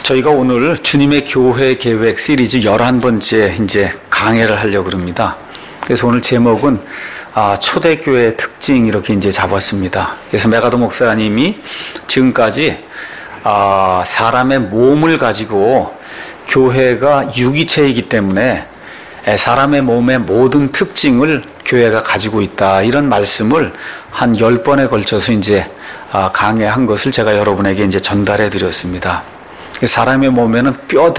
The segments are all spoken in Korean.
저희가 오늘 주님의 교회 계획 시리즈 11번째 이제 강해를 하려고 합니다. 그래서 오늘 제목은 초대교회의 특징 이렇게 이제 잡았습니다. 그래서 메가더 목사님이 지금까지 사람의 몸을 가지고 교회가 유기체이기 때문에 사람의 몸의 모든 특징을 교회가 가지고 있다, 이런 말씀을 한 10번에 걸쳐서 이제 강해한 것을 제가 여러분에게 이제 전달해 드렸습니다. 사람의 몸에는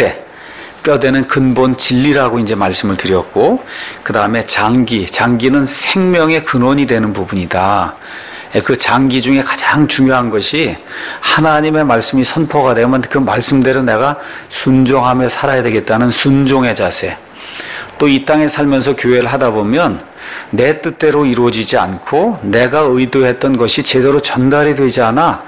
뼈대는 근본 진리라고 이제 말씀을 드렸고, 그 다음에 장기는 생명의 근원이 되는 부분이다. 그 장기 중에 가장 중요한 것이 하나님의 말씀이 선포가 되면 그 말씀대로 내가 순종하며 살아야 되겠다는 순종의 자세. 또 이 땅에 살면서 교회를 하다 보면 내 뜻대로 이루어지지 않고 내가 의도했던 것이 제대로 전달이 되지 않아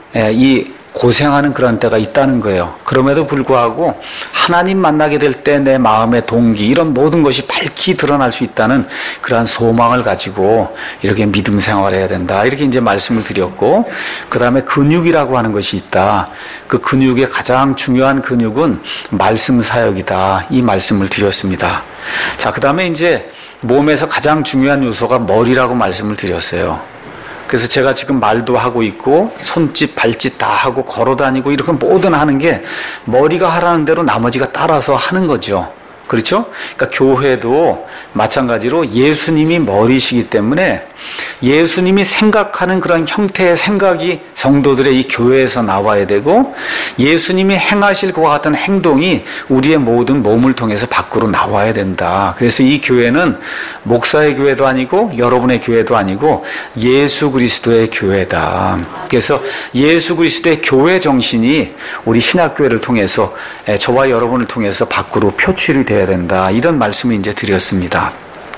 고생하는 그런 때가 있다는 거예요. 그럼에도 불구하고 하나님 만나게 될 때 내 마음의 동기, 이런 모든 것이 밝히 드러날 수 있다는 그러한 소망을 가지고 이렇게 믿음 생활을 해야 된다, 이렇게 이제 말씀을 드렸고, 그 다음에 근육이라고 하는 것이 있다. 그 근육의 가장 중요한 근육은 말씀 사역이다, 이 말씀을 드렸습니다. 자, 그 다음에 이제 몸에서 가장 중요한 요소가 머리라고 말씀을 드렸어요. 그래서 제가 지금 말도 하고 있고 손짓 발짓 다 하고 걸어다니고 이렇게 뭐든 하는 게 머리가 하라는 대로 나머지가 따라서 하는 거죠. 그렇죠? 그러니까 교회도 마찬가지로 예수님이 머리시기 때문에 예수님이 생각하는 그런 형태의 생각이 성도들의 이 교회에서 나와야 되고, 예수님이 행하실 그와 같은 행동이 우리의 모든 몸을 통해서 밖으로 나와야 된다. 그래서 이 교회는 목사의 교회도 아니고 여러분의 교회도 아니고 예수 그리스도의 교회다. 그래서 예수 그리스도의 교회 정신이 우리 신학교회를 통해서, 저와 여러분을 통해서 밖으로 표출이 돼야 된다, 이런 말씀을 이제 드렸습니다.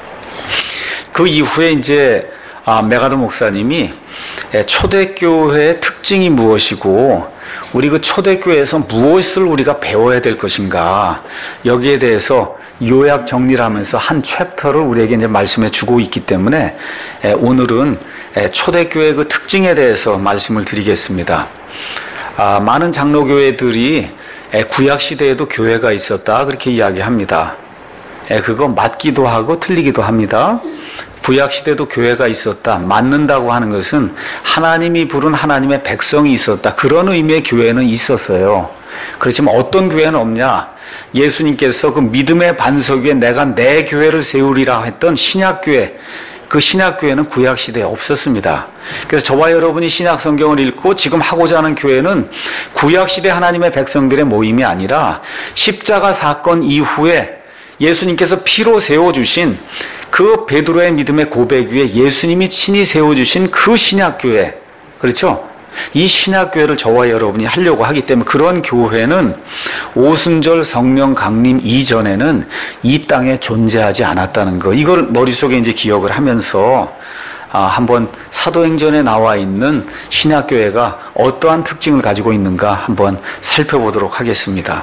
그 이후에 이제 메가더 목사님이 초대교회의 특징이 무엇이고 우리 그 초대교회에서 무엇을 우리가 배워야 될 것인가, 여기에 대해서 요약 정리를 하면서 한 챕터를 우리에게 이제 말씀해 주고 있기 때문에 오늘은 초대교회의 그 특징에 대해서 말씀을 드리겠습니다. 많은 장로교회들이 구약시대에도 교회가 있었다, 그렇게 이야기합니다. 그거 맞기도 하고 틀리기도 합니다. 구약시대도 교회가 있었다, 맞는다고 하는 것은 하나님이 부른 하나님의 백성이 있었다, 그런 의미의 교회는 있었어요. 그렇지만 어떤 교회는 없냐? 예수님께서 그 믿음의 반석 위에 내가 내 교회를 세우리라 했던 신약교회, 그 신약교회는 구약시대에 없었습니다. 그래서 저와 여러분이 신약성경을 읽고 지금 하고자 하는 교회는 구약시대 하나님의 백성들의 모임이 아니라 십자가 사건 이후에 예수님께서 피로 세워주신 그 베드로의 믿음의 고백 위에 예수님이 친히 세워주신 그 신약교회, 그렇죠? 이 신약교회를 저와 여러분이 하려고 하기 때문에, 그런 교회는 오순절 성령 강림 이전에는 이 땅에 존재하지 않았다는 거, 이걸 머릿속에 이제 기억을 하면서 한번 사도행전에 나와 있는 신약교회가 어떠한 특징을 가지고 있는가 한번 살펴보도록 하겠습니다.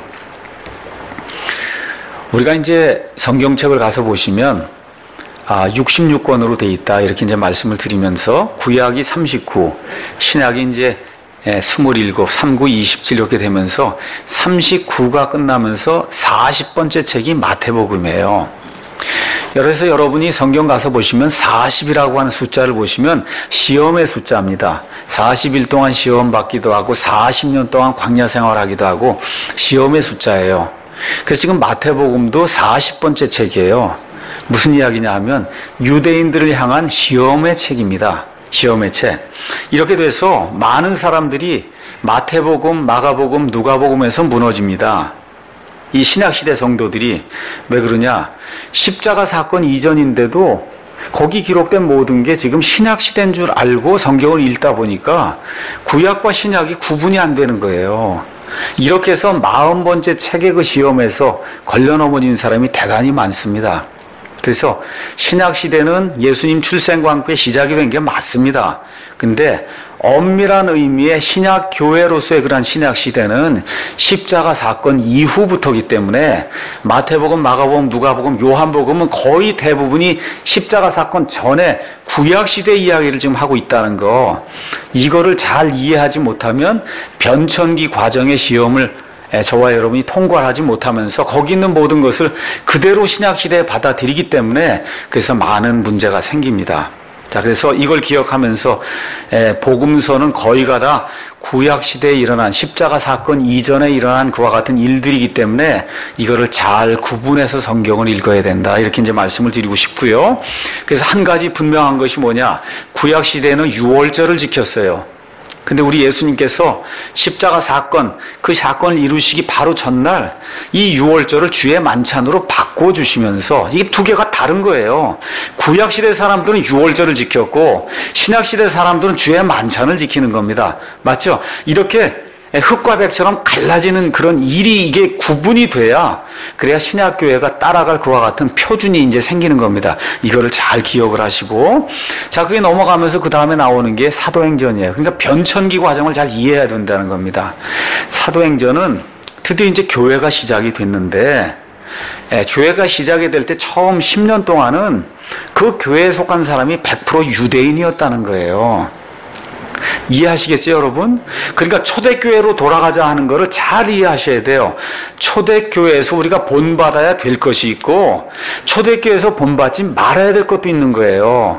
우리가 이제 성경책을 가서 보시면 66권으로 돼 있다, 이렇게 이제 말씀을 드리면서 구약이 39, 신약이 이제 27, 39, 27 이렇게 되면서 39가 끝나면서 40번째 책이 마태복음이에요. 그래서 여러분이 성경 가서 보시면 40이라고 하는 숫자를 보시면 시험의 숫자입니다. 40일 동안 시험 받기도 하고 40년 동안 광야 생활하기도 하고 시험의 숫자예요. 그래서 지금 마태복음도 40번째 책이에요. 무슨 이야기냐 하면 유대인들을 향한 시험의 책입니다. 시험의 책. 이렇게 돼서 많은 사람들이 마태복음, 마가복음, 누가복음에서 무너집니다. 이 신약시대 성도들이. 왜 그러냐? 십자가 사건 이전인데도 거기 기록된 모든 게 지금 신약시대인 줄 알고 성경을 읽다 보니까 구약과 신약이 구분이 안 되는 거예요. 이렇게 해서 40번째 책의 그 시험에서 걸려 넘어진 사람이 대단히 많습니다. 그래서 신약시대는 예수님 출생과 함께 시작이 된 게 맞습니다. 근데 엄밀한 의미의 신약교회로서의 그러한 신약시대는 십자가 사건 이후부터이기 때문에 마태복음, 마가복음, 누가복음, 요한복음은 거의 대부분이 십자가 사건 전에 구약시대 이야기를 지금 하고 있다는 거, 이거를 잘 이해하지 못하면 변천기 과정의 시험을 저와 여러분이 통과를 하지 못하면서 거기 있는 모든 것을 그대로 신약시대에 받아들이기 때문에 그래서 많은 문제가 생깁니다. 자, 그래서 이걸 기억하면서 복음서는 거의가 다 구약시대에 일어난 십자가 사건 이전에 일어난 그와 같은 일들이기 때문에 이거를 잘 구분해서 성경을 읽어야 된다. 이렇게 이제 말씀을 드리고 싶고요. 그래서 한 가지 분명한 것이 뭐냐? 구약시대에는 유월절을 지켰어요. 근데 우리 예수님께서 십자가 사건, 그 사건을 이루시기 바로 전날 이 유월절을 주의 만찬으로 바꿔주시면서 이게 두 개가 다른 거예요. 구약시대 사람들은 유월절을 지켰고 신약시대 사람들은 주의 만찬을 지키는 겁니다. 맞죠? 이렇게 흙과 백처럼 갈라지는 그런 일이 이게 구분이 돼야 그래야 신약교회가 따라갈 그와 같은 표준이 이제 생기는 겁니다. 이거를 잘 기억을 하시고 자, 그게 넘어가면서 그 다음에 나오는 게 사도행전이에요. 그러니까 변천기 과정을 잘 이해해야 된다는 겁니다. 사도행전은 드디어 이제 교회가 시작이 됐는데 교회가 시작이 될 때 처음 10년 동안은 그 교회에 속한 사람이 100% 유대인이었다는 거예요. 이해하시겠죠, 여러분? 그러니까 초대교회로 돌아가자 하는 것을 잘 이해하셔야 돼요. 초대교회에서 우리가 본받아야 될 것이 있고 초대교회에서 본받지 말아야 될 것도 있는 거예요.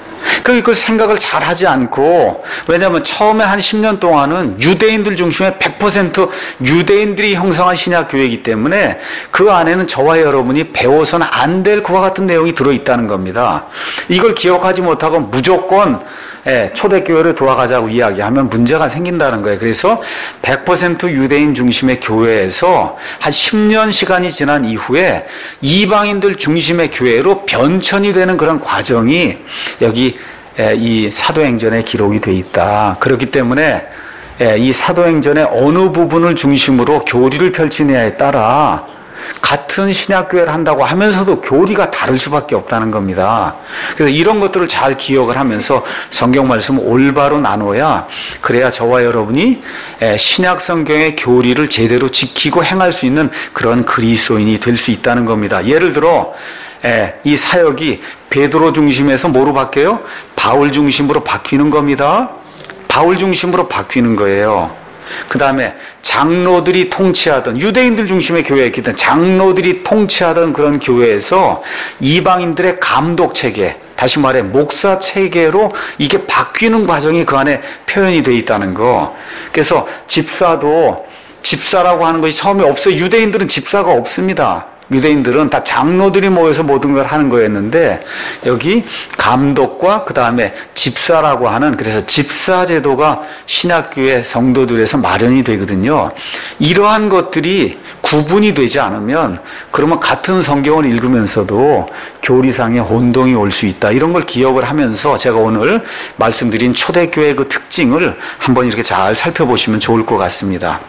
그 생각을 잘 하지 않고, 왜냐하면 처음에 한 10년 동안은 유대인들 중심에 100% 유대인들이 형성한 신약교회이기 때문에 그 안에는 저와 여러분이 배워서는 안 될 그와 같은 내용이 들어있다는 겁니다. 이걸 기억하지 못하고 무조건 초대교회로 돌아가자고 이야기하면 문제가 생긴다는 거예요. 그래서 100% 유대인 중심의 교회에서 한 10년 시간이 지난 이후에 이방인들 중심의 교회로 변천이 되는 그런 과정이 여기 이 사도행전에 기록이 돼 있다. 그렇기 때문에 이 사도행전의 어느 부분을 중심으로 교리를 펼치느냐에 따라 같은 신약교회를 한다고 하면서도 교리가 다를 수밖에 없다는 겁니다. 그래서 이런 것들을 잘 기억을 하면서 성경 말씀을 올바로 나눠야 그래야 저와 여러분이 신약 성경의 교리를 제대로 지키고 행할 수 있는 그런 그리스도인이 될 수 있다는 겁니다. 예를 들어 이 사역이 베드로 중심에서 뭐로 바뀌어요? 바울 중심으로 바뀌는 겁니다. 바울 중심으로 바뀌는 거예요. 그 다음에 장로들이 통치하던 유대인들 중심의 교회였기 때문에 장로들이 통치하던 그런 교회에서 이방인들의 감독 체계, 다시 말해 목사 체계로 이게 바뀌는 과정이 그 안에 표현이 되어 있다는 거. 그래서 집사라고 하는 것이 처음에 없어요. 유대인들은 집사가 없습니다. 유대인들은 다 장로들이 모여서 모든 걸 하는 거였는데 여기 감독과 그 다음에 집사라고 하는, 그래서 집사 제도가 신학교의 성도들에서 마련이 되거든요. 이러한 것들이 구분이 되지 않으면 그러면 같은 성경을 읽으면서도 교리상의 혼동이 올 수 있다. 이런 걸 기억을 하면서 제가 오늘 말씀드린 초대교회의 그 특징을 한번 이렇게 잘 살펴보시면 좋을 것 같습니다.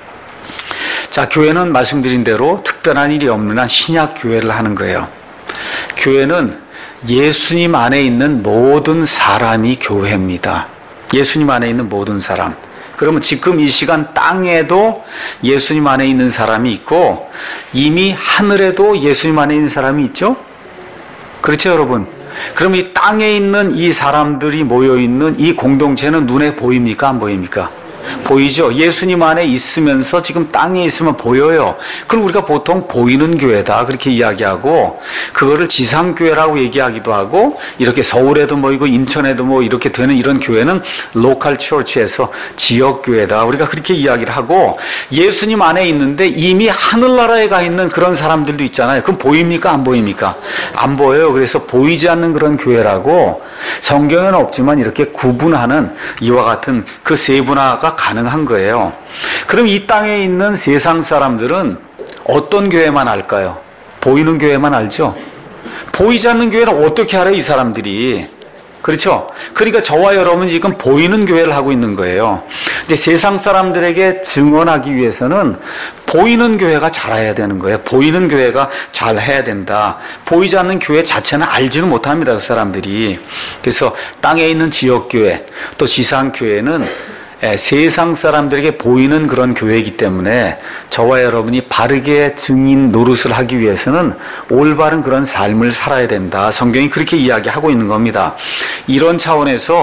자, 교회는 말씀드린 대로 특별한 일이 없는 한 신약 교회를 하는 거예요. 교회는 예수님 안에 있는 모든 사람이 교회입니다. 예수님 안에 있는 모든 사람. 그러면 지금 이 시간 땅에도 예수님 안에 있는 사람이 있고 이미 하늘에도 예수님 안에 있는 사람이 있죠? 그렇죠, 여러분? 그럼 이 땅에 있는 이 사람들이 모여있는 이 공동체는 눈에 보입니까? 안 보입니까? 보이죠? 예수님 안에 있으면서 지금 땅에 있으면 보여요. 그럼 우리가 보통 보이는 교회다 그렇게 이야기하고 그거를 지상교회라고 얘기하기도 하고, 이렇게 서울에도 모이고 인천에도 뭐 이렇게 되는 이런 교회는 로컬 처치에서 지역교회다 우리가 그렇게 이야기를 하고, 예수님 안에 있는데 이미 하늘나라에 가 있는 그런 사람들도 있잖아요. 그럼 보입니까? 안 보입니까? 안 보여요. 그래서 보이지 않는 그런 교회라고 성경에는 없지만 이렇게 구분하는 이와 같은 그 세분화가 가능한 거예요. 그럼 이 땅에 있는 세상 사람들은 어떤 교회만 알까요? 보이는 교회만 알죠? 보이지 않는 교회는 어떻게 알아요, 이 사람들이? 그렇죠? 그러니까 저와 여러분은 지금 보이는 교회를 하고 있는 거예요. 근데 세상 사람들에게 증언하기 위해서는 보이는 교회가 잘해야 되는 거예요. 보이는 교회가 잘해야 된다. 보이지 않는 교회 자체는 알지는 못합니다, 그 사람들이. 그래서 땅에 있는 지역교회, 또 지상교회는 세상 사람들에게 보이는 그런 교회이기 때문에 저와 여러분이 바르게 증인 노릇을 하기 위해서는 올바른 그런 삶을 살아야 된다. 성경이 그렇게 이야기하고 있는 겁니다. 이런 차원에서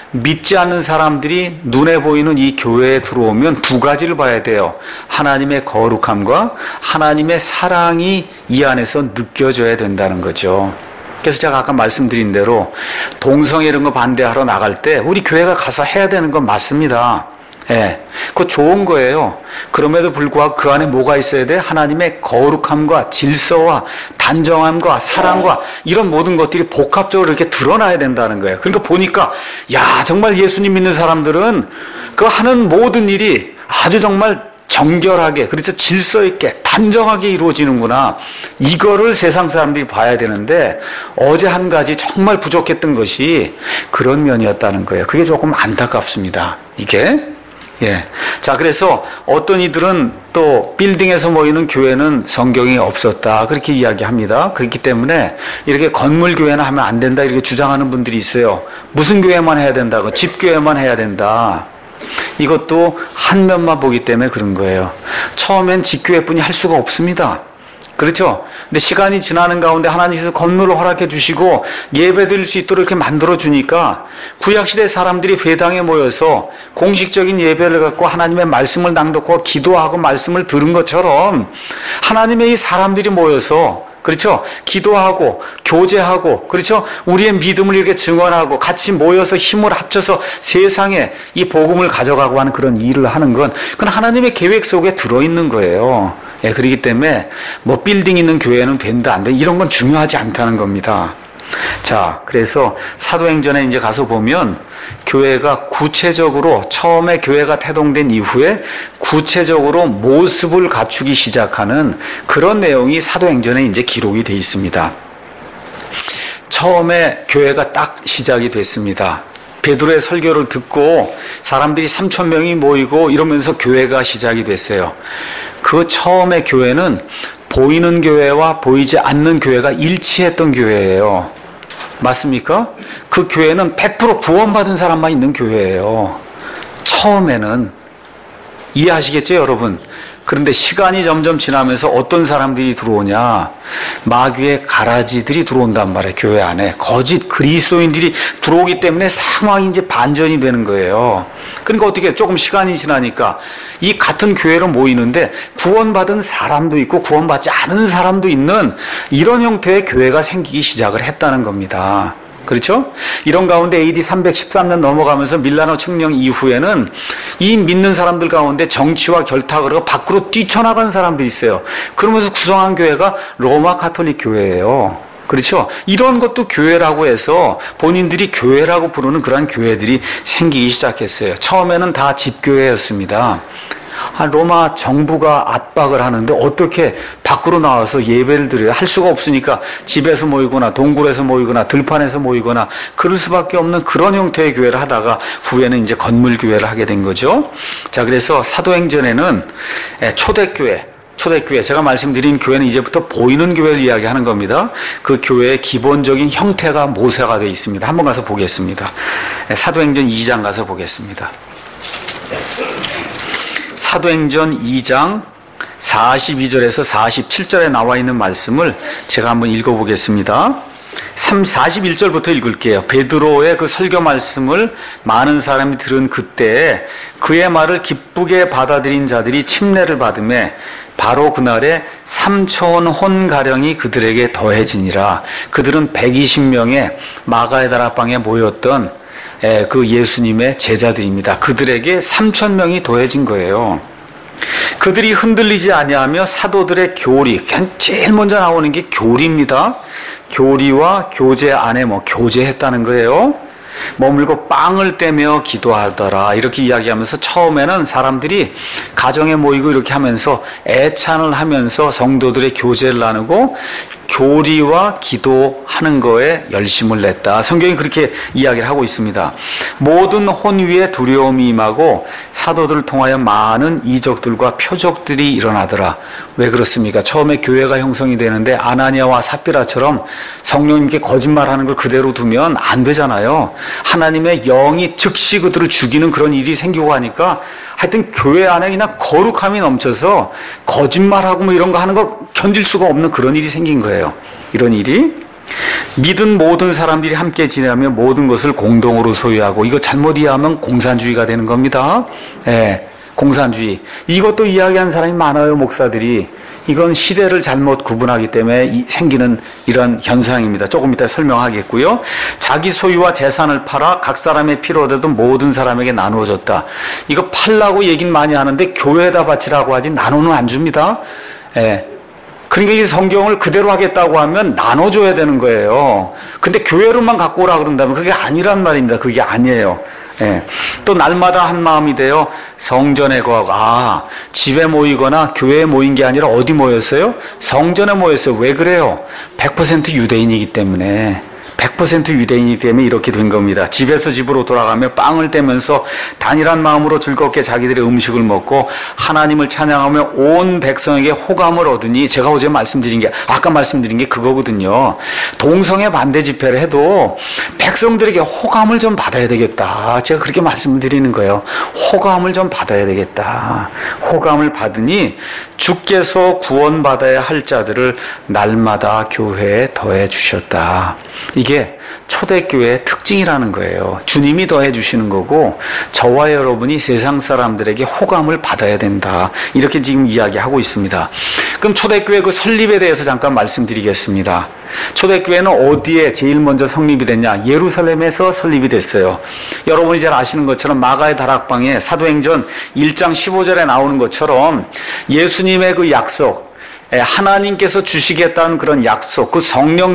믿지 않는 사람들이 눈에 보이는 이 교회에 들어오면 두 가지를 봐야 돼요. 하나님의 거룩함과 하나님의 사랑이 이 안에서 느껴져야 된다는 거죠. 그래서 제가 아까 말씀드린 대로 동성애 이런 거 반대하러 나갈 때 우리 교회가 가서 해야 되는 건 맞습니다. 예, 그거 좋은 거예요. 그럼에도 불구하고 그 안에 뭐가 있어야 돼? 하나님의 거룩함과 질서와 단정함과 사랑과 이런 모든 것들이 복합적으로 이렇게 드러나야 된다는 거예요. 그러니까 보니까 야, 정말 예수님 믿는 사람들은 그 하는 모든 일이 아주 정말 정결하게, 그래서 질서 있게 단정하게 이루어지는구나. 이거를 세상 사람들이 봐야 되는데 어제 한 가지 정말 부족했던 것이 그런 면이었다는 거예요. 그게 조금 안타깝습니다. 이게. 예. 자, 그래서 어떤 이들은 또 빌딩에서 모이는 교회는 성경이 없었다. 그렇게 이야기합니다. 그렇기 때문에 이렇게 건물 교회나 하면 안 된다. 이렇게 주장하는 분들이 있어요. 무슨 교회만 해야 된다고. 집교회만 해야 된다. 이것도 한 면만 보기 때문에 그런 거예요. 처음엔 집교회뿐이 할 수가 없습니다. 그렇죠? 근데 시간이 지나는 가운데 하나님께서 건물을 허락해 주시고 예배 드릴 수 있도록 이렇게 만들어 주니까 구약시대 사람들이 회당에 모여서 공식적인 예배를 갖고 하나님의 말씀을 낭독하고 기도하고 말씀을 들은 것처럼 하나님의 이 사람들이 모여서, 그렇죠? 기도하고 교제하고, 그렇죠? 우리의 믿음을 이렇게 증언하고 같이 모여서 힘을 합쳐서 세상에 이 복음을 가져가고 하는 그런 일을 하는 건 그건 하나님의 계획 속에 들어있는 거예요. 예, 그렇기 때문에 뭐 빌딩 있는 교회는 된다 안 돼 이런 건 중요하지 않다는 겁니다. 자, 그래서 사도행전에 이제 가서 보면 교회가 구체적으로 처음에 교회가 태동된 이후에 구체적으로 모습을 갖추기 시작하는 그런 내용이 사도행전에 이제 기록이 되어 있습니다. 처음에 교회가 딱 시작이 됐습니다. 베드로의 설교를 듣고 사람들이 3,000명이 모이고 이러면서 교회가 시작이 됐어요. 그 처음에 교회는 보이는 교회와 보이지 않는 교회가 일치했던 교회예요. 맞습니까? 그 교회는 100% 구원받은 사람만 있는 교회예요. 처음에는. 이해하시겠죠, 여러분? 그런데 시간이 점점 지나면서 어떤 사람들이 들어오냐? 마귀의 가라지들이 들어온단 말이에요, 교회 안에. 거짓 그리스도인들이 들어오기 때문에 상황이 이제 반전이 되는 거예요. 그러니까 어떻게 조금 시간이 지나니까 이 같은 교회로 모이는데 구원받은 사람도 있고 구원받지 않은 사람도 있는 이런 형태의 교회가 생기기 시작을 했다는 겁니다. 그렇죠? 이런 가운데 AD 313년 넘어가면서 밀라노 칙령 이후에는 이 믿는 사람들 가운데 정치와 결탁을 하고 밖으로 뛰쳐나간 사람들이 있어요. 그러면서 구성한 교회가 로마 가톨릭 교회예요. 그렇죠? 이런 것도 교회라고 해서 본인들이 교회라고 부르는 그러한 교회들이 생기기 시작했어요. 처음에는 다 집교회였습니다. 로마 정부가 압박을 하는데 어떻게 밖으로 나와서 예배를 드려야 할 수가 없으니까 집에서 모이거나 동굴에서 모이거나 들판에서 모이거나 그럴 수밖에 없는 그런 형태의 교회를 하다가 후에는 이제 건물 교회를 하게 된 거죠. 자, 그래서 사도행전에는 초대교회, 제가 말씀드린 교회는 이제부터 보이는 교회를 이야기하는 겁니다. 그 교회의 기본적인 형태가 모세가 되어 있습니다. 한번 가서 보겠습니다. 사도행전 2장 가서 보겠습니다. 사도행전 2장 42절에서 47절에 나와 있는 말씀을 제가 한번 읽어보겠습니다. 41절부터 읽을게요. 베드로의 그 설교 말씀을 많은 사람이 들은 그때 그의 말을 기쁘게 받아들인 자들이 침례를 받음에 바로 그날에 3,000혼가량이 그들에게 더해지니라. 그들은 120명의 마가의 다락방에 모였던 그 예수님의 제자들입니다. 그들에게 3,000명이 더해진 거예요. 그들이 흔들리지 아니하며 사도들의 교리, 제일 먼저 나오는 게 교리입니다. 교리와 교제 안에 교제했다는 거예요. 머물고 빵을 떼며 기도하더라. 이렇게 이야기하면서 처음에는 사람들이 가정에 모이고 이렇게 하면서 애찬을 하면서 성도들의 교제를 나누고 교리와 기도하는 거에 열심을 냈다. 성경이 그렇게 이야기를 하고 있습니다. 모든 혼위에 두려움이 임하고 사도들을 통하여 많은 이적들과 표적들이 일어나더라. 왜 그렇습니까? 처음에 교회가 형성이 되는데 아나니아와 삽비라처럼 성령님께 거짓말하는 걸 그대로 두면 안 되잖아요. 하나님의 영이 즉시 그들을 죽이는 그런 일이 생기고 하니까 하여튼 교회 안에 그냥 거룩함이 넘쳐서 거짓말하고 이런 거 하는 거 견딜 수가 없는 그런 일이 생긴 거예요. 이런 일이. 믿은 모든 사람들이 함께 지내면 모든 것을 공동으로 소유하고, 이거 잘못 이해하면 공산주의가 되는 겁니다. 예, 공산주의. 이것도 이야기하는 사람이 많아요, 목사들이. 이건 시대를 잘못 구분하기 때문에 생기는 이런 현상입니다. 조금 이따 설명하겠고요. 자기 소유와 재산을 팔아 각 사람의 필요되던 모든 사람에게 나누어줬다. 이거 팔라고 얘기는 많이 하는데 교회에다 바치라고 하지 나누는 안 줍니다. 예. 그러니까 이 성경을 그대로 하겠다고 하면 나눠줘야 되는 거예요. 근데 교회로만 갖고 오라 그런다면 그게 아니란 말입니다. 그게 아니에요. 예. 또 날마다 한 마음이 되어 성전에 거하고, 집에 모이거나 교회에 모인 게 아니라 어디 모였어요? 성전에 모였어요. 왜 그래요? 100% 유대인이기 때문에. 100% 유대인이기 때문에 이렇게 된 겁니다. 집에서 집으로 돌아가며 빵을 떼면서 단일한 마음으로 즐겁게 자기들의 음식을 먹고 하나님을 찬양하며 온 백성에게 호감을 얻으니, 제가 어제 아까 말씀드린 게 그거거든요. 동성애 반대 집회를 해도 백성들에게 호감을 좀 받아야 되겠다. 제가 그렇게 말씀드리는 거예요. 호감을 좀 받아야 되겠다. 호감을 받으니 주께서 구원받아야 할 자들을 날마다 교회에 더해 주셨다. 이게 초대교회의 특징이라는 거예요. 주님이 더해 주시는 거고, 저와 여러분이 세상 사람들에게 호감을 받아야 된다. 이렇게 지금 이야기하고 있습니다. 그럼 초대교회 그 설립에 대해서 잠깐 말씀드리겠습니다. 초대교회는 어디에 제일 먼저 성립이 됐냐? 예루살렘에서 설립이 됐어요. 여러분이 잘 아시는 것처럼 마가의 다락방에 사도행전 1장 15절에 나오는 것처럼 예수님의 그 약속, 하나님께서 주시겠다는 그런 약속, 그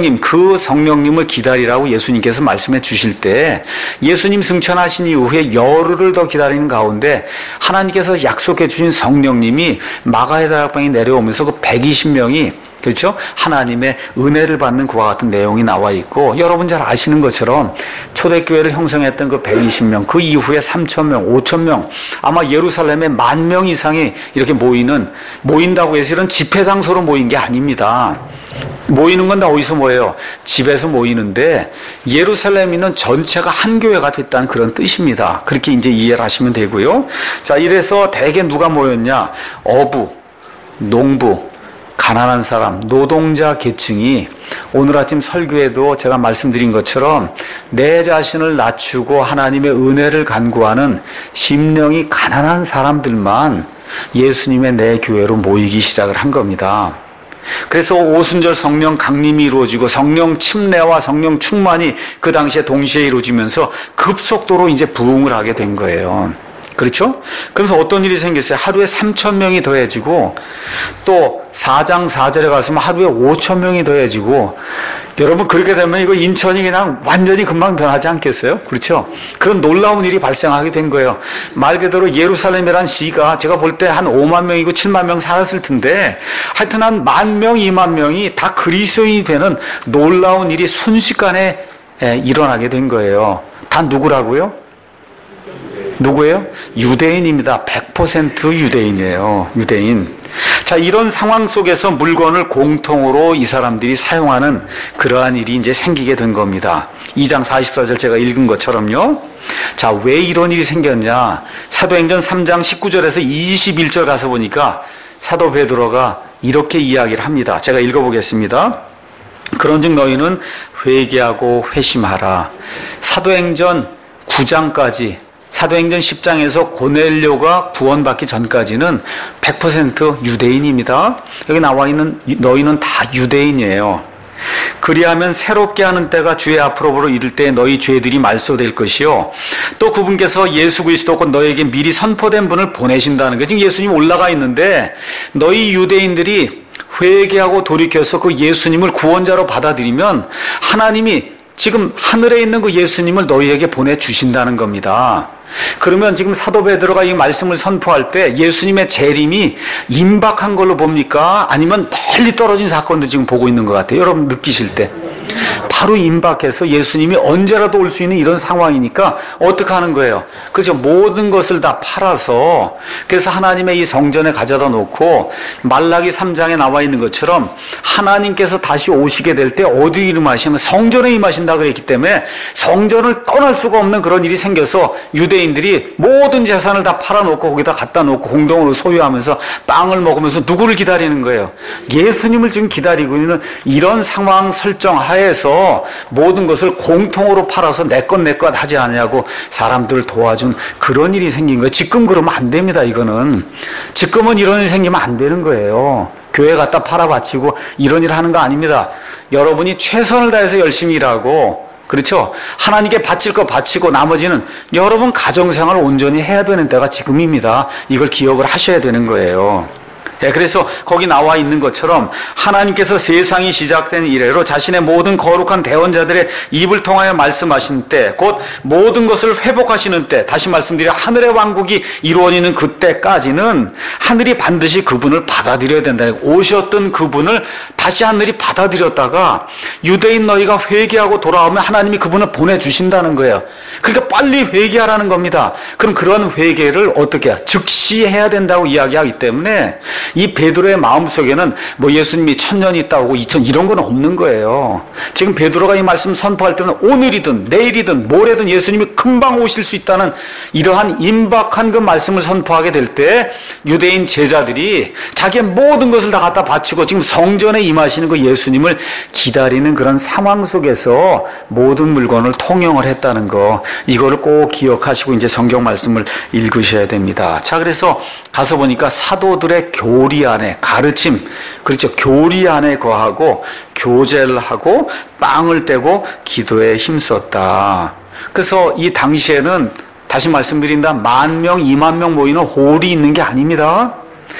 성령님을 기다리라고 예수님께서 말씀해 주실 때, 예수님 승천하신 이후에 열흘을 더 기다리는 가운데 하나님께서 약속해 주신 성령님이 마가의 다락방에 내려오면서 그 120명이, 그렇죠? 하나님의 은혜를 받는 그와 같은 내용이 나와 있고, 여러분 잘 아시는 것처럼 초대교회를 형성했던 그 120명, 그 이후에 3,000명, 5,000명, 아마 예루살렘에 10,000명 이상이 이렇게 모인다고 해서 이런 집회 장소로 모인 게 아닙니다. 모이는 건 다 어디서 모여요? 집에서 모이는데, 예루살렘이는 전체가 한 교회가 됐다는 그런 뜻입니다. 그렇게 이제 이해를 하시면 되고요. 자, 이래서 대개 누가 모였냐? 어부, 농부, 가난한 사람, 노동자 계층이, 오늘 아침 설교에도 제가 말씀드린 것처럼 내 자신을 낮추고 하나님의 은혜를 간구하는 심령이 가난한 사람들만 예수님의 내 교회로 모이기 시작을 한 겁니다. 그래서 오순절 성령 강림이 이루어지고 성령 침례와 성령 충만이 그 당시에 동시에 이루어지면서 급속도로 이제 부흥을 하게 된 거예요. 그렇죠? 그러면서 어떤 일이 생겼어요? 하루에 3,000명이 더해지고, 또 4장 4절에 가서면 하루에 5,000명이 더해지고, 여러분 그렇게 되면 이거 인천이 그냥 완전히 금방 변하지 않겠어요? 그렇죠? 그런 놀라운 일이 발생하게 된 거예요. 말 그대로 예루살렘이란 시가 제가 볼 때 한 5만 명이고 7만 명 살았을 텐데, 하여튼 한 10,000명, 2만 명이 다 그리스도인이 되는 놀라운 일이 순식간에 일어나게 된 거예요. 다 누구라고요? 누구예요? 유대인입니다. 100% 유대인이에요. 유대인. 자, 이런 상황 속에서 물건을 공통으로 이 사람들이 사용하는 그러한 일이 이제 생기게 된 겁니다. 2장 44절 제가 읽은 것처럼요. 자, 왜 이런 일이 생겼냐? 사도행전 3장 19절에서 21절 가서 보니까 사도 베드로가 이렇게 이야기를 합니다. 제가 읽어보겠습니다. 그런즉 너희는 회개하고 회심하라. 사도행전 9장까지, 사도행전 10장에서 고넬료가 구원받기 전까지는 100% 유대인입니다. 여기 나와 있는 너희는 다 유대인이에요. 그리하면 새롭게 하는 때가 주의 앞으로 이를 때 너희 죄들이 말소될 것이요, 또 그분께서 예수 그리스도가 너에게 미리 선포된 분을 보내신다는 거예요. 지금 예수님 올라가 있는데 너희 유대인들이 회개하고 돌이켜서 그 예수님을 구원자로 받아들이면 하나님이 지금 하늘에 있는 그 예수님을 너희에게 보내주신다는 겁니다. 그러면 지금 사도 베드로가 이 말씀을 선포할 때 예수님의 재림이 임박한 걸로 봅니까? 아니면 멀리 떨어진 사건도 지금 보고 있는 것 같아요. 여러분 느끼실 때 바로 임박해서 예수님이 언제라도 올 수 있는 이런 상황이니까 어떻게 하는 거예요? 그래서 모든 것을 다 팔아서, 그래서 하나님의 이 성전에 가져다 놓고, 말라기 3장에 나와 있는 것처럼 하나님께서 다시 오시게 될 때 어디 임하시면 성전에 임하신다 그랬기 때문에 성전을 떠날 수가 없는 그런 일이 생겨서 유대인들이 모든 재산을 다 팔아놓고 거기다 갖다 놓고 공동으로 소유하면서 빵을 먹으면서 누구를 기다리는 거예요? 예수님을 지금 기다리고 있는 이런 상황 설정하에 하에서 모든 것을 공통으로 팔아서 내 것 하지 않냐고 사람들을 도와준 그런 일이 생긴 거예요. 지금 그러면 안 됩니다. 이거는 지금은 이런 일이 생기면 안 되는 거예요. 교회 갖다 팔아 바치고 이런 일 하는 거 아닙니다. 여러분이 최선을 다해서 열심히 일하고, 그렇죠? 하나님께 바칠 거 바치고 나머지는 여러분 가정생활을 온전히 해야 되는 때가 지금입니다. 이걸 기억을 하셔야 되는 거예요. 그래서 거기 나와 있는 것처럼 하나님께서 세상이 시작된 이래로 자신의 모든 거룩한 대언자들의 입을 통하여 말씀하신 때, 곧 모든 것을 회복하시는 때, 다시 말씀드려 하늘의 왕국이 이루어지는 그때까지는 하늘이 반드시 그분을 받아들여야 된다. 오셨던 그분을 다시 하늘이 받아들였다가 유대인 너희가 회개하고 돌아오면 하나님이 그분을 보내주신다는 거예요. 그러니까 빨리 회개하라는 겁니다. 그럼 그런 회개를 어떻게 해야? 즉시 해야 된다고 이야기하기 때문에 이 베드로의 마음속에는 뭐 예수님이 1000년 있다 오고 2000 이런 건 없는 거예요. 지금 베드로가 이 말씀 선포할 때는 오늘이든 내일이든 모레든 예수님이 금방 오실 수 있다는 이러한 임박한 그 말씀을 선포하게 될 때 유대인 제자들이 자기의 모든 것을 다 갖다 바치고 지금 성전에 임하시는 그 예수님을 기다리는 그런 상황 속에서 모든 물건을 통용을 했다는 거, 이거를 꼭 기억하시고 이제 성경 말씀을 읽으셔야 됩니다. 자, 그래서 가서 보니까 사도들의 교리 안에 가르침, 그렇죠, 교리 안에 거하고 교제를 하고 빵을 떼고 기도에 힘썼다. 그래서 이 당시에는 다시 말씀드린다, 10,000명, 20,000명 모이는 홀이 있는 게 아닙니다.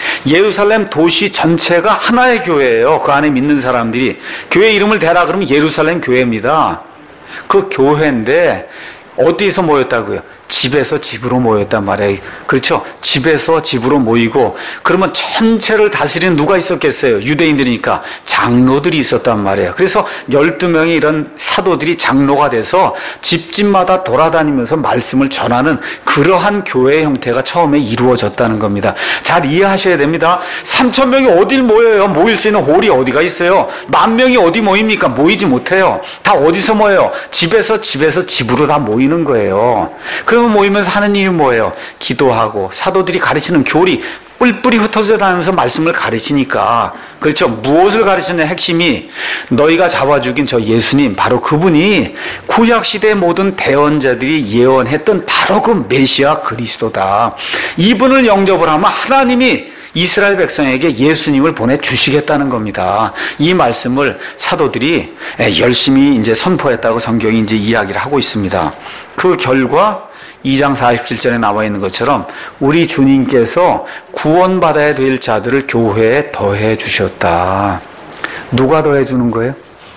예루살렘 도시 전체가 하나의 교회예요. 그 안에 믿는 사람들이. 교회 이름을 대라 그러면 예루살렘 교회입니다. 그 교회인데 어디에서 모였다고요? 집에서 집으로 모였단 말이에요. 그렇죠? 집에서 집으로 모이고, 그러면 전체를 다스리는 누가 있었겠어요? 유대인들이니까 장로들이 있었단 말이에요. 그래서 12명의 이런 사도들이 장로가 돼서 집집마다 돌아다니면서 말씀을 전하는 그러한 교회의 형태가 처음에 이루어졌다는 겁니다. 잘 이해하셔야 됩니다. 3,000명이 어딜 모여요? 모일 수 있는 홀이 어디가 있어요? 10,000명이 어디 모입니까? 모이지 못해요. 다 어디서 모여요? 집에서 집으로 다 모이는 거예요. 그러면 모이면서 하는 일이 뭐예요? 기도하고 사도들이 가르치는 교리, 뿔뿔이 흩어져 다니면서 말씀을 가르치니까, 그렇죠? 무엇을 가르치는 핵심이 너희가 잡아 죽인 저 예수님, 바로 그분이 구약시대의 모든 대언자들이 예언했던 바로 그 메시아 그리스도다. 이분을 영접을 하면 하나님이 이스라엘 백성에게 예수님을 보내주시겠다는 겁니다. 이 말씀을 사도들이 열심히 이제 선포했다고 성경이 이제 이야기를 하고 있습니다. 그 결과 2장 47절에 나와 있는 것처럼 우리 주님께서 구원받아야 될 자들을 교회에 더해 주셨다. 누가 더해 주는 거예요?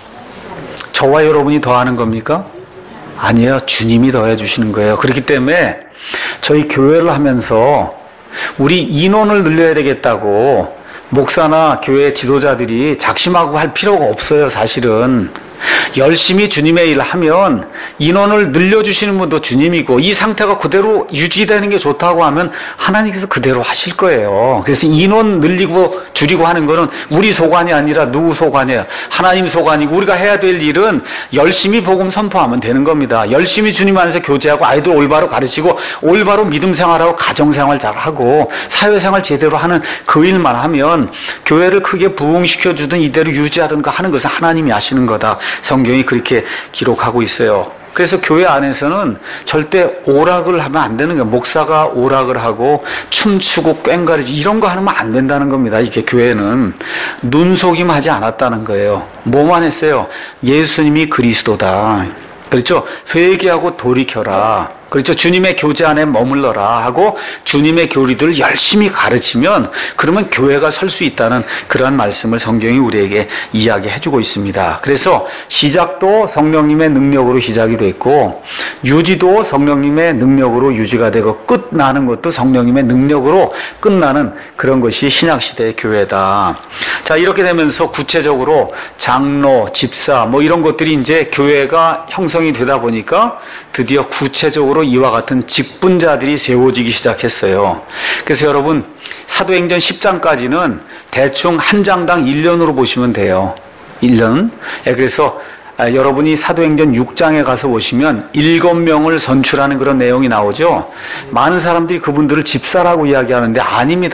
저와 여러분이 더하는 겁니까? 아니에요. 주님이 더해 주시는 거예요. 그렇기 때문에 저희 교회를 하면서 우리 인원을 늘려야 되겠다고 목사나 교회 지도자들이 작심하고 할 필요가 없어요. 사실은 열심히 주님의 일을 하면 인원을 늘려주시는 분도 주님이고, 이 상태가 그대로 유지되는 게 좋다고 하면 하나님께서 그대로 하실 거예요. 그래서 인원 늘리고 줄이고 하는 거는 우리 소관이 아니라 누구 소관이에요? 하나님 소관이고, 우리가 해야 될 일은 열심히 복음 선포하면 되는 겁니다. 열심히 주님 안에서 교제하고 아이들 올바로 가르치고 올바로 믿음 생활하고 가정생활 잘하고 사회생활 제대로 하는 그 일만 하면 교회를 크게 부흥시켜주든 이대로 유지하든 하는 것은 하나님이 하시는 거다. 성경이 그렇게 기록하고 있어요. 그래서 교회 안에서는 절대 오락을 하면 안 되는 거예요. 목사가 오락을 하고 춤추고 꽹가리지 이런 거 하면 안 된다는 겁니다. 이게 교회는 눈속임 하지 않았다는 거예요. 뭐만 했어요? 예수님이 그리스도다. 그렇죠? 회개하고 돌이켜라. 그렇죠? 주님의 교제 안에 머물러라 하고 주님의 교리들을 열심히 가르치면 그러면 교회가 설 수 있다는 그러한 말씀을 성경이 우리에게 이야기해주고 있습니다. 그래서 시작도 성령님의 능력으로 시작이 됐고, 유지도 성령님의 능력으로 유지가 되고, 끝나는 것도 성령님의 능력으로 끝나는 그런 것이 신약시대의 교회다. 자, 이렇게 되면서 구체적으로 장로, 집사 뭐 이런 것들이 이제 교회가 형성이 되다 보니까 드디어 구체적으로 이와 같은 직분자들이 세워지기 시작했어요. 그래서 여러분 사도행전 10장까지는 대충 한 장당 1년으로 보시면 돼요. 1년. 그래서 여러분이 사도행전 6장에 가서 보시면 7명을 선출하는 그런 내용이 나오죠. 많은 사람들이 그분들을 집사라고 이야기하는데 아닙니다.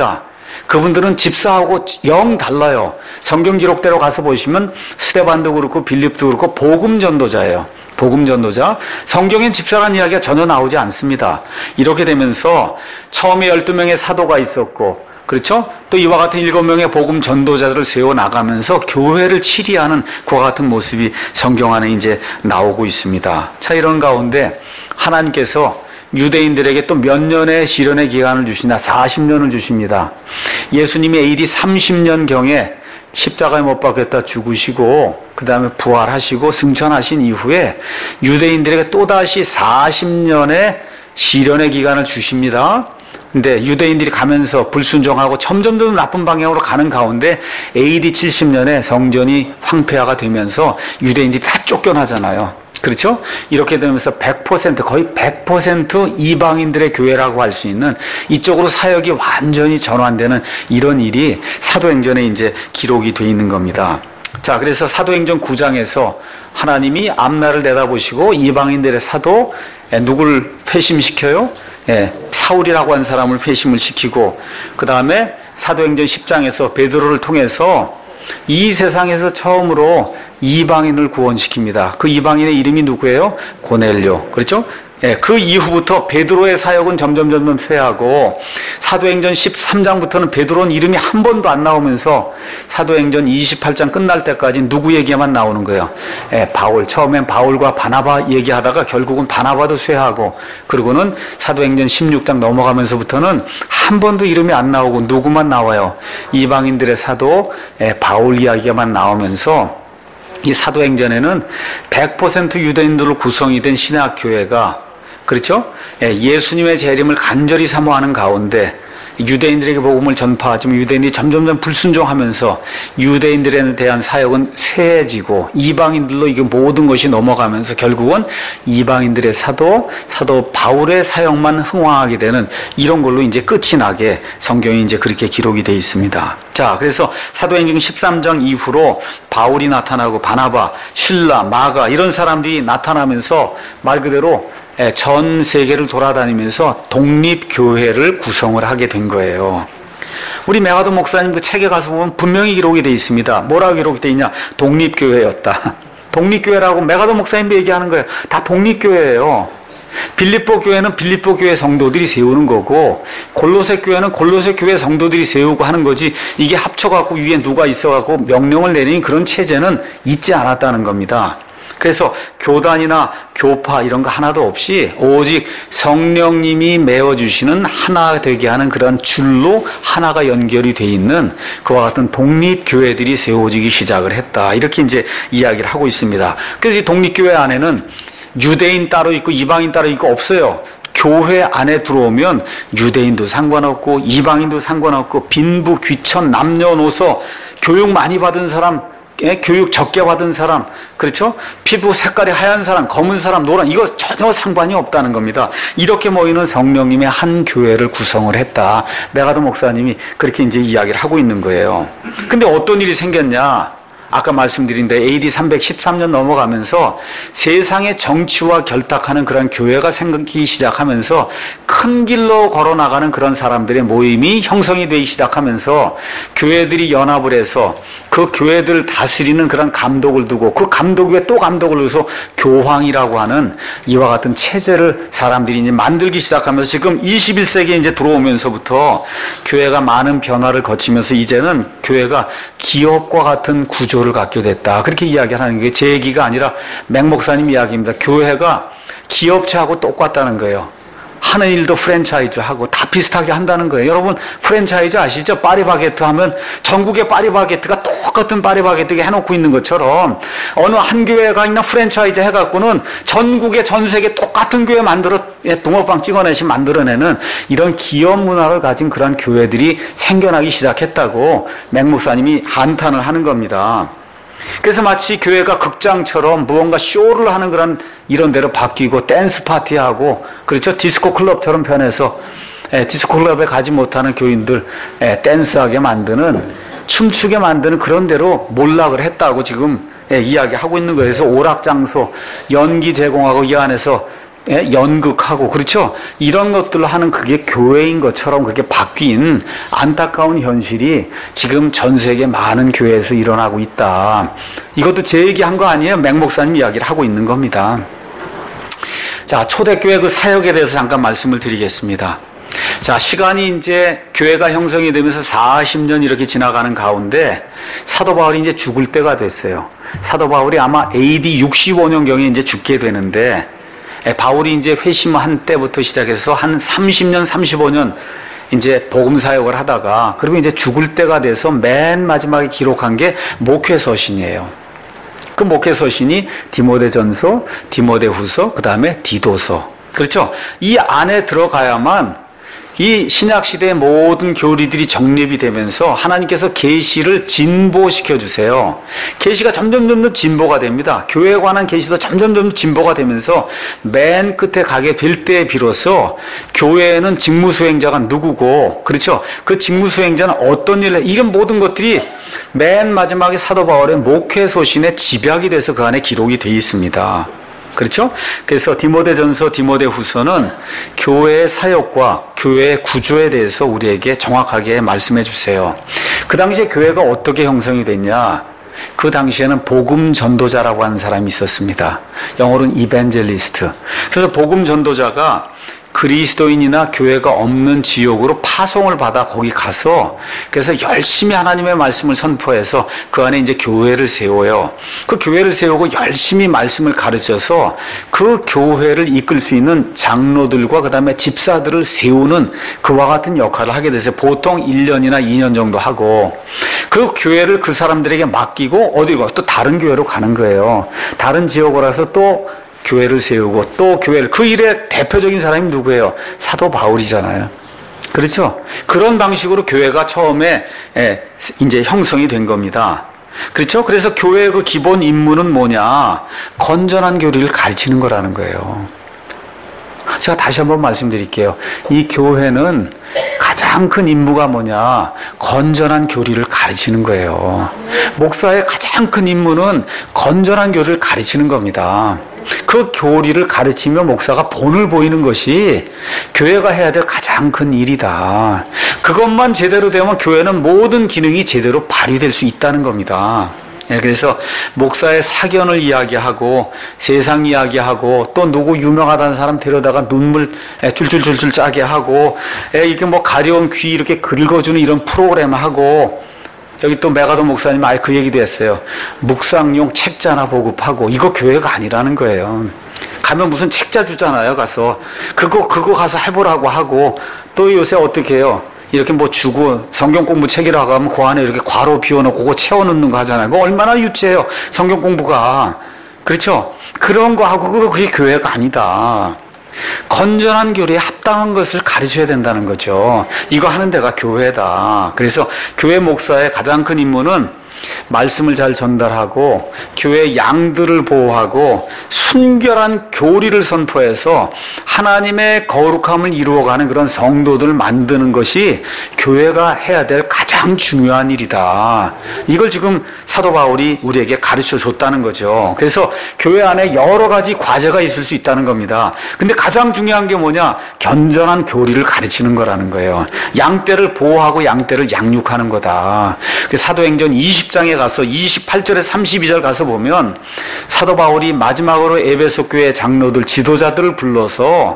그분들은 집사하고 영 달라요. 성경 기록대로 가서 보시면 스데반도 그렇고 빌립도 그렇고 복음 전도자예요. 복음 전도자. 성경엔 집사라는 이야기가 전혀 나오지 않습니다. 이렇게 되면서 처음에 12명의 사도가 있었고, 그렇죠? 또 이와 같은 7명의 복음 전도자들을 세워 나가면서 교회를 치리하는 그와 같은 모습이 성경 안에 이제 나오고 있습니다. 자, 이런 가운데 하나님께서 유대인들에게 또 몇 년의 시련의 기간을 주시나 40년을 주십니다. 예수님이 AD 30년경에 십자가에 못 박혔다 죽으시고 그 다음에 부활하시고 승천하신 이후에 유대인들에게 또다시 40년의 시련의 기간을 주십니다. 근데 유대인들이 가면서 불순종하고 점점 나쁜 방향으로 가는 가운데 AD 70년에 성전이 황폐화가 되면서 유대인들이 다 쫓겨나잖아요. 그렇죠? 이렇게 되면서 100% 거의 100% 이방인들의 교회라고 할 수 있는 이쪽으로 사역이 완전히 전환되는 이런 일이 사도행전에 이제 기록이 돼 있는 겁니다. 자, 그래서 사도행전 9장에서 하나님이 앞날을 내다보시고 이방인들의 사도 누굴 회심시켜요? 사울이라고 한 사람을 회심을 시키고 그 다음에 사도행전 10장에서 베드로를 통해서 이 세상에서 처음으로 이방인을 구원시킵니다. 그 이방인의 이름이 누구예요? 고넬료. 그렇죠? 그 이후부터 베드로의 사역은 점점 쇠하고 사도행전 13장부터는 베드로는 이름이 한 번도 안 나오면서 사도행전 28장 끝날 때까지 누구 얘기만 나오는 거예요. 바울. 처음엔 바울과 바나바 얘기하다가 결국은 바나바도 쇠하고 그리고는 사도행전 16장 넘어가면서부터는 한 번도 이름이 안 나오고 누구만 나와요. 이방인들의 사도 바울 이야기만 나오면서 이 사도행전에는 100% 유대인들로 구성이 된 신학교회가 그렇죠? 예수님의 재림을 간절히 사모하는 가운데 유대인들에게 복음을 전파하지만 유대인들이 점점 불순종하면서 유대인들에 대한 사역은 쇠해지고 이방인들로 이게 모든 것이 넘어가면서 결국은 이방인들의 사도 바울의 사역만 흥황하게 되는 이런 걸로 이제 끝이 나게 성경이 이제 그렇게 기록이 되어 있습니다. 자, 그래서 사도행전 13장 이후로 바울이 나타나고 바나바, 실라, 마가 이런 사람들이 나타나면서 말 그대로 전 세계를 돌아다니면서 독립교회를 구성을 하게 된 거예요. 우리 메가도 목사님 그 책에 가서 보면 분명히 기록이 되어 있습니다. 뭐라고 기록이 되어 있냐? 독립교회였다. 독립교회라고 메가도 목사님도 얘기하는 거예요. 다 독립교회예요. 빌립보 교회는 빌립보 교회 성도들이 세우는 거고 골로새 교회는 골로새 교회 성도들이 세우고 하는 거지 이게 합쳐갖고 위에 누가 있어갖고 명령을 내리는 그런 체제는 있지 않았다는 겁니다. 그래서 교단이나 교파 이런 거 하나도 없이 오직 성령님이 메워주시는 하나 되게 하는 그런 줄로 하나가 연결이 돼 있는 그와 같은 독립교회들이 세워지기 시작을 했다. 이렇게 이제 이야기를 하고 있습니다. 그래서 이 독립교회 안에는 유대인 따로 있고 이방인 따로 있고 없어요. 교회 안에 들어오면 유대인도 상관없고 이방인도 상관없고 빈부, 귀천, 남녀노소, 교육 많이 받은 사람, 교육 적게 받은 사람, 그렇죠? 피부 색깔이 하얀 사람, 검은 사람, 노란, 이거 전혀 상관이 없다는 겁니다. 이렇게 모이는 성령님의 한 교회를 구성을 했다. 메가도 목사님이 그렇게 이제 이야기를 하고 있는 거예요. 근데 어떤 일이 생겼냐? 아까 말씀드린 데 AD 313년 넘어가면서 세상의 정치와 결탁하는 그런 교회가 생기기 시작하면서 큰 길로 걸어나가는 그런 사람들의 모임이 형성이 되기 시작하면서 교회들이 연합을 해서 그 교회들을 다스리는 그런 감독을 두고 그 감독 위에 또 감독을 둬서 교황이라고 하는 이와 같은 체제를 사람들이 이제 만들기 시작하면서 지금 21세기에 이제 들어오면서부터 교회가 많은 변화를 거치면서 이제는 교회가 기업과 같은 구조를 갖게 됐다. 그렇게 이야기하는 게 제 얘기가 아니라 맹 목사님 이야기입니다. 교회가 기업체하고 똑같다는 거예요. 하는 일도 프랜차이즈하고 다 비슷하게 한다는 거예요. 여러분 프랜차이즈 아시죠? 파리바게트 하면 전국의 파리바게트가 똑같은 파리바게트가 해놓고 있는 것처럼 어느 한 교회가 있는 프랜차이즈 해갖고는 전국의 전 세계 똑같은 교회 붕어빵 찍어내시 만들어내는 이런 기업 문화를 가진 그런 교회들이 생겨나기 시작했다고 맹 목사님이 한탄을 하는 겁니다. 그래서 마치 교회가 극장처럼 무언가 쇼를 하는 그런 이런 데로 바뀌고 댄스 파티하고 그렇죠? 디스코 클럽처럼 변해서 디스코 클럽에 가지 못하는 교인들 댄스하게 만드는 춤추게 만드는 그런 데로 몰락을 했다고 지금 이야기하고 있는 거예요. 그래서 오락장소 연기 제공하고 이 안에서 연극하고 그렇죠? 이런 것들을 하는 그게 교회인 것처럼 그렇게 바뀐 안타까운 현실이 지금 전 세계 많은 교회에서 일어나고 있다. 이것도 제 얘기한 거 아니에요. 맹 목사님 이야기를 하고 있는 겁니다. 자, 초대교회 그 사역에 대해서 잠깐 말씀을 드리겠습니다. 자, 시간이 이제 교회가 형성이 되면서 40년 이렇게 지나가는 가운데 사도 바울이 이제 죽을 때가 됐어요. 사도 바울이 아마 AD 65년경에 이제 죽게 되는데 바울이 이제 회심한 때부터 시작해서 한 30년, 35년 이제 복음 사역을 하다가 그리고 이제 죽을 때가 돼서 맨 마지막에 기록한 게 목회서신이에요. 그 목회서신이 디모데전서, 디모데후서, 그 다음에 디도서. 그렇죠? 이 안에 들어가야만 이 신약시대의 모든 교리들이 정립이 되면서 하나님께서 계시를 진보시켜 주세요. 계시가 점점 진보가 됩니다. 교회에 관한 계시도 점점 진보가 되면서 맨 끝에 가게 될 때에 비로소 교회에는 직무수행자가 누구고, 그렇죠? 그 직무수행자는 어떤 일을 해, 이런 모든 것들이 맨 마지막에 사도 바울의 목회소신에 집약이 돼서 그 안에 기록이 되어 있습니다. 그렇죠? 그래서 디모데전서, 디모데후서는 교회의 사역과 교회의 구조에 대해서 우리에게 정확하게 말씀해 주세요. 그 당시에 교회가 어떻게 형성이 됐냐? 그 당시에는 복음 전도자라고 하는 사람이 있었습니다. 영어로는 이벤젤리스트. 그래서 복음 전도자가 그리스도인이나 교회가 없는 지역으로 파송을 받아 거기 가서 그래서 열심히 하나님의 말씀을 선포해서 그 안에 이제 교회를 세워요. 그 교회를 세우고 열심히 말씀을 가르쳐서 그 교회를 이끌 수 있는 장로들과 그 다음에 집사들을 세우는 그와 같은 역할을 하게 돼서 보통 1년이나 2년 정도 하고 그 교회를 그 사람들에게 맡기고 어디로 또 다른 교회로 가는 거예요. 다른 지역으로 가서 또 교회를 세우고 또 교회를, 그 일의 대표적인 사람이 누구예요? 사도 바울이잖아요. 그렇죠? 그런 방식으로 교회가 처음에 이제 형성이 된 겁니다. 그렇죠? 그래서 교회의 그 기본 임무는 뭐냐? 건전한 교리를 가르치는 거라는 거예요. 제가 다시 한번 말씀드릴게요. 이 교회는 가장 큰 임무가 뭐냐? 건전한 교리를 가르치는 거예요. 목사의 가장 큰 임무는 건전한 교리를 가르치는 겁니다. 그 교리를 가르치며 목사가 본을 보이는 것이 교회가 해야 될 가장 큰 일이다. 그것만 제대로 되면 교회는 모든 기능이 제대로 발휘될 수 있다는 겁니다. 그래서 목사의 사견을 이야기하고 세상 이야기하고 또 누구 유명하다는 사람 데려다가 눈물 줄줄줄줄 짜게 하고 이게 뭐 가려운 귀 이렇게 긁어주는 이런 프로그램 하고, 여기 또 메가도 목사님 아예 그 얘기도 했어요. 묵상용 책자나 보급하고, 이거 교회가 아니라는 거예요. 가면 무슨 책자 주잖아요. 가서 그거 가서 해보라고 하고, 또 요새 어떻게 해요? 이렇게 뭐 주고 성경 공부 책이라고 하면 그 안에 이렇게 괄호 비워놓고 그거 채워넣는 거 하잖아요. 그거 얼마나 유치해요. 성경 공부가. 그렇죠? 그런 거 하고 그게 교회가 아니다. 건전한 교리에 합당한 것을 가르쳐야 된다는 거죠. 이거 하는 데가 교회다. 그래서 교회 목사의 가장 큰 임무는 말씀을 잘 전달하고 교회 양들을 보호하고 순결한 교리를 선포해서 하나님의 거룩함을 이루어가는 그런 성도들을 만드는 것이 교회가 해야 될 가장 중요한 일이다. 이걸 지금 사도 바울이 우리에게 가르쳐 줬다는 거죠. 그래서 교회 안에 여러 가지 과제가 있을 수 있다는 겁니다. 근데 가장 중요한 게 뭐냐? 견전한 교리를 가르치는 거라는 거예요. 양떼를 보호하고 양떼를 양육하는 거다. 사도행전 20장에 가서 28절에 32절 가서 보면 사도 바울이 마지막으로 에베소 교회 장로들, 지도자들을 불러서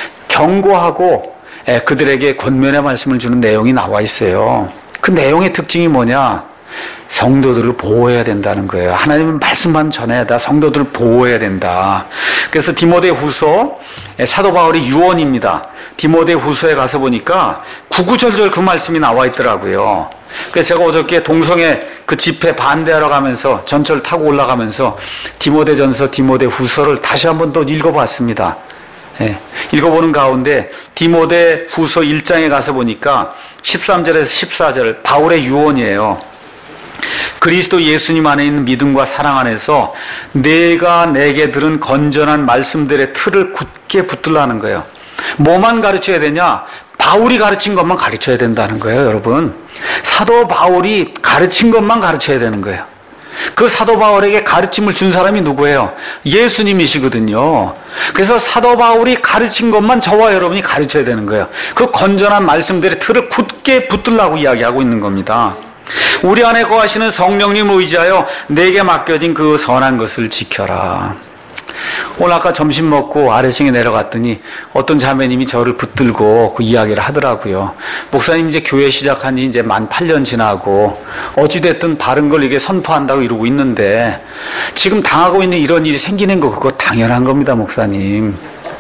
경고하고 그들에게 권면의 말씀을 주는 내용이 나와 있어요. 그 내용의 특징이 뭐냐? 성도들을 보호해야 된다는 거예요. 하나님의 말씀만 전해야 성도들을 보호해야 된다. 그래서 디모데후서, 사도 바울이 유언입니다. 디모데후서에 가서 보니까 구구절절 그 말씀이 나와 있더라고요. 그래서 제가 어저께 동성애 그 집회 반대하러 가면서 전철 타고 올라가면서 디모데전서, 디모데후서를 다시 한번 또 읽어봤습니다. 읽어보는 가운데 디모데후서 1장에 가서 보니까 13절에서 14절 바울의 유언이에요. 그리스도 예수님 안에 있는 믿음과 사랑 안에서 내가 내게 들은 건전한 말씀들의 틀을 굳게 붙들라는 거예요. 뭐만 가르쳐야 되냐? 바울이 가르친 것만 가르쳐야 된다는 거예요, 여러분. 사도 바울이 가르친 것만 가르쳐야 되는 거예요. 그 사도 바울에게 가르침을 준 사람이 누구예요? 예수님이시거든요. 그래서 사도 바울이 가르친 것만 저와 여러분이 가르쳐야 되는 거예요. 그 건전한 말씀들의 틀을 굳게 붙들라고 이야기하고 있는 겁니다. 우리 안에 거하시는 성령님 의지하여 내게 맡겨진 그 선한 것을 지켜라. 오늘 아까 점심 먹고 아래층에 내려갔더니 어떤 자매님이 저를 붙들고 그 이야기를 하더라고요. 목사님 이제 교회 시작한 지 이제 만 8년 지나고 어찌됐든 바른 걸 이게 선포한다고 이러고 있는데 지금 당하고 있는 이런 일이 생기는 거 그거 당연한 겁니다, 목사님.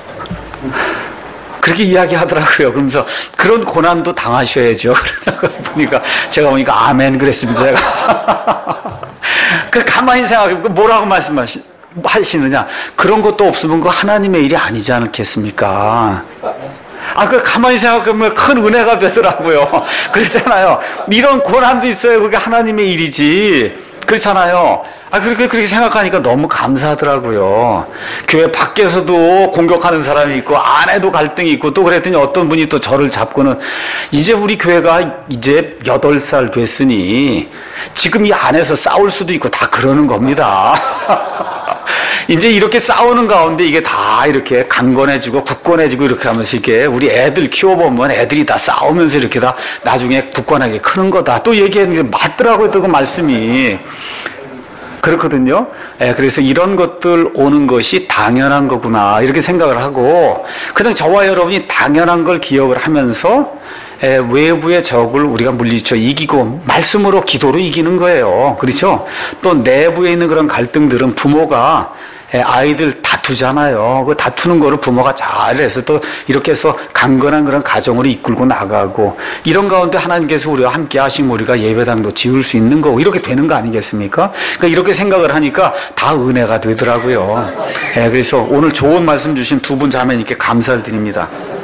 그렇게 이야기하더라고요. 그러면서 그런 고난도 당하셔야죠. 그러니까 제가 보니까 아멘 그랬습니다. 제가 그 가만히 생각해 뭐라고 말씀하시느냐? 그런 것도 없으면 그 하나님의 일이 아니지 않겠습니까? 그 가만히 생각하면 큰 은혜가 되더라고요. 그렇잖아요. 이런 고난도 있어요. 그게 하나님의 일이지. 그렇잖아요. 그렇게 생각하니까 너무 감사하더라고요. 교회 밖에서도 공격하는 사람이 있고, 안에도 갈등이 있고, 또 그랬더니 어떤 분이 또 저를 잡고는, 이제 우리 교회가 이제 8살 됐으니, 지금 이 안에서 싸울 수도 있고, 다 그러는 겁니다. 이제 이렇게 싸우는 가운데 이게 다 이렇게 강건해지고, 굳건해지고, 이렇게 하면서 이게 우리 애들 키워보면 애들이 다 싸우면서 이렇게 다 나중에 굳건하게 크는 거다. 또 얘기하는 게 맞더라고요, 또 그 말씀이. 그렇거든요. 그래서 이런 것들 오는 것이 당연한 거구나 이렇게 생각을 하고 그냥 저와 여러분이 당연한 걸 기억을 하면서 외부의 적을 우리가 물리쳐 이기고 말씀으로 기도로 이기는 거예요. 그렇죠? 또 내부에 있는 그런 갈등들은 부모가 아이들 다투잖아요. 그 다투는 거를 부모가 잘해서 또 이렇게 해서 강건한 그런 가정으로 이끌고 나가고 이런 가운데 하나님께서 우리와 함께 하시면 우리가 예배당도 지을 수 있는 거고 이렇게 되는 거 아니겠습니까? 그러니까 이렇게 생각을 하니까 다 은혜가 되더라고요. 그래서 오늘 좋은 말씀 주신 두 분 자매님께 감사를 드립니다.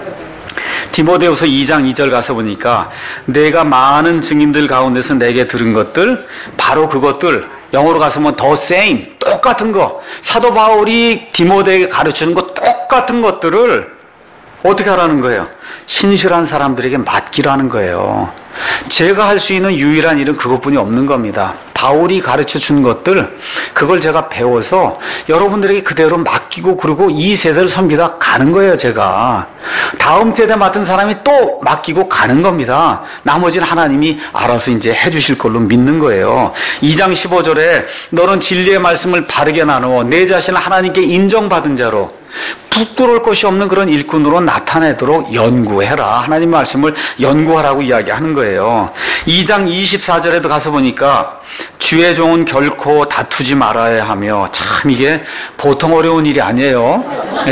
디모데후서 2장 2절 가서 보니까 내가 많은 증인들 가운데서 내게 들은 것들 바로 그것들 영어로 가서 뭐 the same 똑같은 거 사도 바울이 디모데에게 가르치는 거 똑같은 것들을 어떻게 하라는 거예요? 신실한 사람들에게 맡기로 하는 거예요. 제가 할 수 있는 유일한 일은 그것뿐이 없는 겁니다. 바울이 가르쳐 준 것들 그걸 제가 배워서 여러분들에게 그대로 맡기고 그리고 이 세대를 섬기다 가는 거예요. 제가 다음 세대 맡은 사람이 또 맡기고 가는 겁니다. 나머지는 하나님이 알아서 이제 해주실 걸로 믿는 거예요. 2장 15절에 너는 진리의 말씀을 바르게 나누어 내 자신을 하나님께 인정받은 자로 부끄러울 것이 없는 그런 일꾼으로 나타내도록 연구해라. 하나님 말씀을 연구하라고 이야기하는 거예요. 2장 24절에도 가서 보니까 주의 종은 결코 다투지 말아야 하며 참 이게 보통 어려운 일이 아니에요.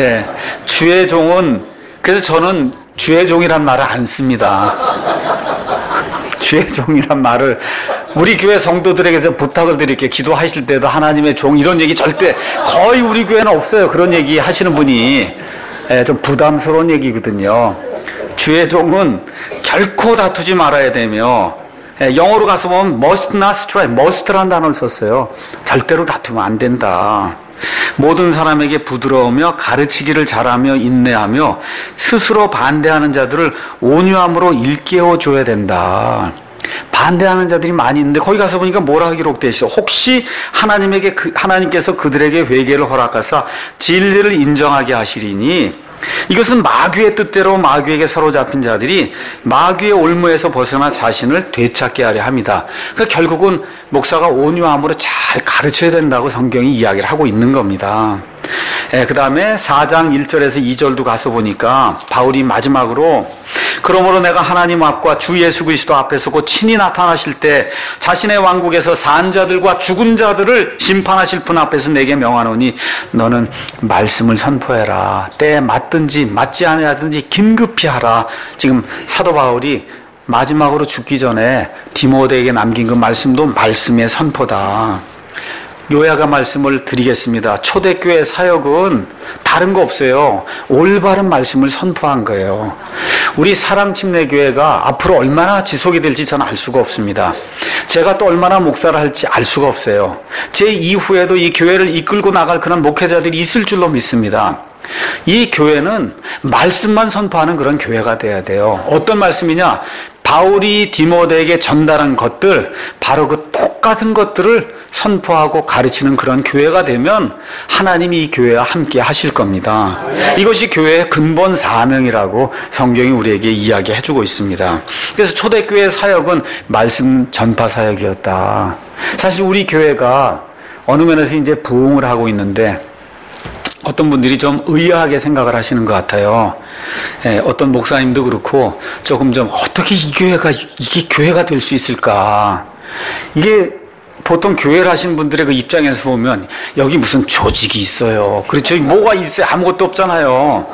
주의 종은 그래서 저는 주의 종이란 말을 안 씁니다. 주의 종이란 말을 우리 교회 성도들에게서 부탁을 드릴게요. 기도하실 때도 하나님의 종 이런 얘기 절대 거의 우리 교회는 없어요. 그런 얘기 하시는 분이 좀 부담스러운 얘기거든요. 주의 종은 결코 다투지 말아야 되며 영어로 가서 보면 must not strive, must라는 단어를 썼어요. 절대로 다투면 안 된다. 모든 사람에게 부드러우며 가르치기를 잘하며 인내하며 스스로 반대하는 자들을 온유함으로 일깨워 줘야 된다. 반대하는 자들이 많이 있는데 거기 가서 보니까 뭐라 기록되어 있어? 혹시 하나님께서 그들에게 회개를 허락하사 진리를 인정하게 하시리니 이것은 마귀의 뜻대로 마귀에게 사로잡힌 자들이 마귀의 올무에서 벗어나 자신을 되찾게 하려 합니다. 그러니까 결국은 목사가 온유함으로 잘 가르쳐야 된다고 성경이 이야기를 하고 있는 겁니다. 그 다음에 4장 1절에서 2절도 가서 보니까 바울이 마지막으로 그러므로 내가 하나님 앞과 주 예수 그리스도 앞에서 곧 친히 나타나실 때 자신의 왕국에서 산 자들과 죽은 자들을 심판하실 분 앞에서 내게 명하노니 너는 말씀을 선포해라. 때에 맞든지 맞지 아니하든지 긴급히 하라. 지금 사도 바울이 마지막으로 죽기 전에 디모데에게 남긴 그 말씀도 말씀의 선포다. 요약의 말씀을 드리겠습니다. 초대교회 사역은 다른 거 없어요. 올바른 말씀을 선포한 거예요. 우리 사랑침례교회가 앞으로 얼마나 지속이 될지 저는 알 수가 없습니다. 제가 또 얼마나 목사를 할지 알 수가 없어요. 제 이후에도 이 교회를 이끌고 나갈 그런 목회자들이 있을 줄로 믿습니다. 이 교회는 말씀만 선포하는 그런 교회가 돼야 돼요. 어떤 말씀이냐? 바울이 디모데에게 전달한 것들, 바로 그 똑같은 것들을 선포하고 가르치는 그런 교회가 되면 하나님이 이 교회와 함께 하실 겁니다. 이것이 교회의 근본 사명이라고 성경이 우리에게 이야기해주고 있습니다. 그래서 초대교회의 사역은 말씀 전파 사역이었다. 사실 우리 교회가 어느 면에서 이제 부흥을 하고 있는데 어떤 분들이 좀 의아하게 생각을 하시는 것 같아요. 어떤 목사님도 그렇고 조금 좀 어떻게 이게 교회가 될 수 있을까? 이게 보통 교회를 하시는 분들의 그 입장에서 보면 여기 무슨 조직이 있어요. 그렇죠? 뭐가 있어요? 아무것도 없잖아요.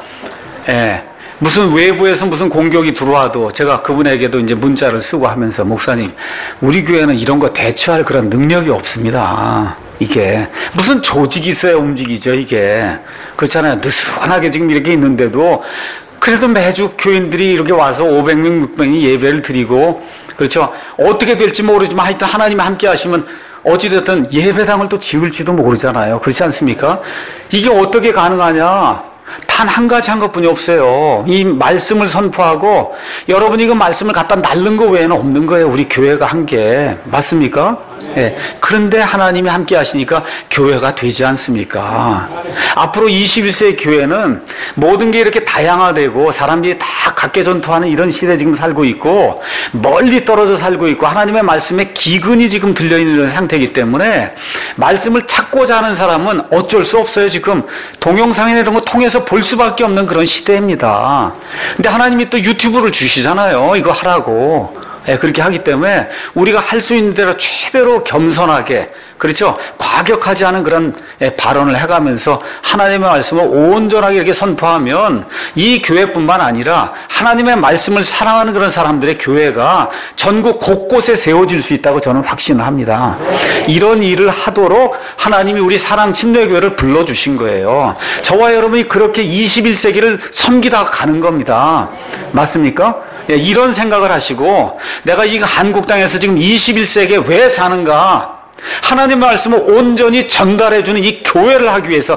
무슨 외부에서 무슨 공격이 들어와도 제가 그분에게도 이제 문자를 쓰고 하면서 목사님, 우리 교회는 이런 거 대처할 그런 능력이 없습니다. 이게 무슨 조직이 있어야 움직이죠. 이게 그렇잖아요. 느슨하게 지금 이렇게 있는데도 그래도 매주 교인들이 이렇게 와서 500명, 600명이 예배를 드리고 그렇죠. 어떻게 될지 모르지만 하여튼 하나님이 함께 하시면 어찌됐든 예배당을 또 지을지도 모르잖아요. 그렇지 않습니까? 이게 어떻게 가능하냐? 단 한 가지 한 것뿐이 없어요. 이 말씀을 선포하고 여러분이 그 말씀을 갖다 날른 거 외에는 없는 거예요. 우리 교회가 한 게. 맞습니까? 예. 그런데 하나님이 함께 하시니까 교회가 되지 않습니까? 앞으로 21세기 교회는 모든 게 이렇게 다양화되고 사람들이 다 각계 전투하는 이런 시대에 지금 살고 있고 멀리 떨어져 살고 있고 하나님의 말씀에 기근이 지금 들려있는 상태이기 때문에 말씀을 찾고자 하는 사람은 어쩔 수 없어요. 지금 동영상이나 이런 거 통해서 볼 수밖에 없는 그런 시대입니다. 근데 하나님이 또 유튜브를 주시잖아요. 이거 하라고. 그렇게 하기 때문에 우리가 할 수 있는 대로 최대로 겸손하게, 그렇죠? 과격하지 않은 그런 발언을 해가면서 하나님의 말씀을 온전하게 이렇게 선포하면 이 교회뿐만 아니라 하나님의 말씀을 사랑하는 그런 사람들의 교회가 전국 곳곳에 세워질 수 있다고 저는 확신을 합니다. 이런 일을 하도록 하나님이 우리 사랑 침례교회를 불러주신 거예요. 저와 여러분이 그렇게 21세기를 섬기다 가는 겁니다. 맞습니까? 이런 생각을 하시고 내가 이 한국 땅에서 지금 21세기에 왜 사는가? 하나님의 말씀을 온전히 전달해주는 이 교회를 하기 위해서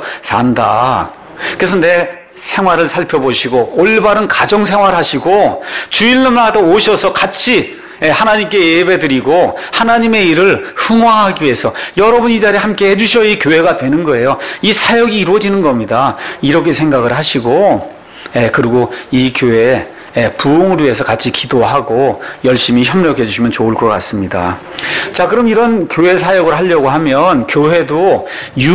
산다. 그래서 내 생활을 살펴보시고 올바른 가정생활 하시고 주일날마다 오셔서 같이 하나님께 예배드리고 하나님의 일을 흥화하기 위해서 여러분 이 자리에 함께 해주셔야 이 교회가 되는 거예요. 이 사역이 이루어지는 겁니다. 이렇게 생각을 하시고 그리고 이 교회에 부흥을 위해서 같이 기도하고 열심히 협력해 주시면 좋을 것 같습니다. 자, 그럼 이런 교회 사역을 하려고 하면 교회도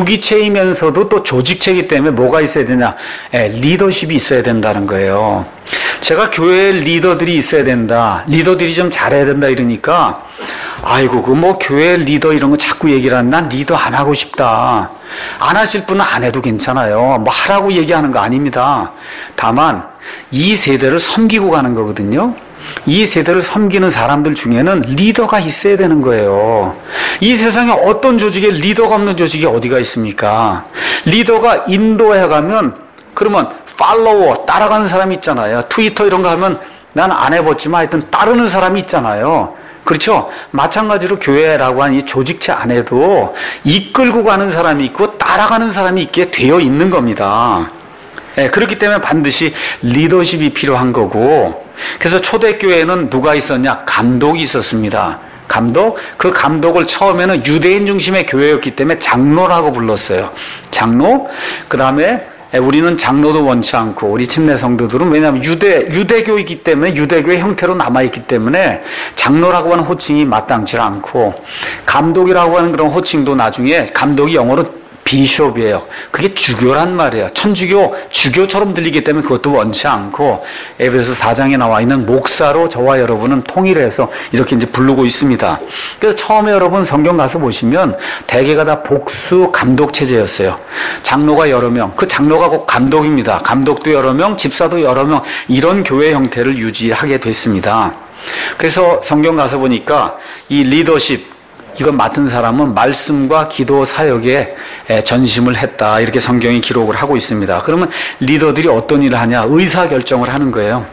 유기체이면서도 또 조직체이기 때문에 뭐가 있어야 되냐? 리더십이 있어야 된다는 거예요. 제가 교회에 리더들이 있어야 된다. 리더들이 좀 잘해야 된다 이러니까 아이고 그 뭐 교회 리더 이런 거 자꾸 얘기를 하는 난 리더 안 하고 싶다. 안 하실 분은 안 해도 괜찮아요. 뭐 하라고 얘기하는 거 아닙니다. 다만 이 세대를 섬기고 가는 거거든요. 이 세대를 섬기는 사람들 중에는 리더가 있어야 되는 거예요. 이 세상에 어떤 조직에 리더가 없는 조직이 어디가 있습니까? 리더가 인도해 가면 그러면 팔로워 따라가는 사람이 있잖아요. 트위터 이런 거 하면 난 안 해봤지만 하여튼 따르는 사람이 있잖아요. 그렇죠? 마찬가지로 교회라고 하는 이 조직체 안에도 이끌고 가는 사람이 있고 따라가는 사람이 있게 되어 있는 겁니다. 그렇기 때문에 반드시 리더십이 필요한 거고, 그래서 초대교회에는 누가 있었냐? 감독이 있었습니다. 감독? 그 감독을 처음에는 유대인 중심의 교회였기 때문에 장로라고 불렀어요. 장로? 그 다음에 우리는 장로도 원치 않고 우리 침례 성도들은 왜냐하면 유대교이기 때문에 유대교의 형태로 남아있기 때문에 장로라고 하는 호칭이 마땅치 않고 감독이라고 하는 그런 호칭도 나중에 감독이 영어로 비숍이에요. 그게 주교란 말이에요. 천주교, 주교처럼 들리기 때문에 그것도 원치 않고 에베소 4장에 나와 있는 목사로 저와 여러분은 통일해서 이렇게 이제 부르고 있습니다. 그래서 처음에 여러분 성경 가서 보시면 대개가 다 복수 감독 체제였어요. 장로가 여러 명, 그 장로가 곧 감독입니다. 감독도 여러 명, 집사도 여러 명, 이런 교회 형태를 유지하게 됐습니다. 그래서 성경 가서 보니까 이 리더십, 이건 맡은 사람은 말씀과 기도 사역에 전심을 했다. 이렇게 성경이 기록을 하고 있습니다. 그러면 리더들이 어떤 일을 하냐? 의사결정을 하는 거예요.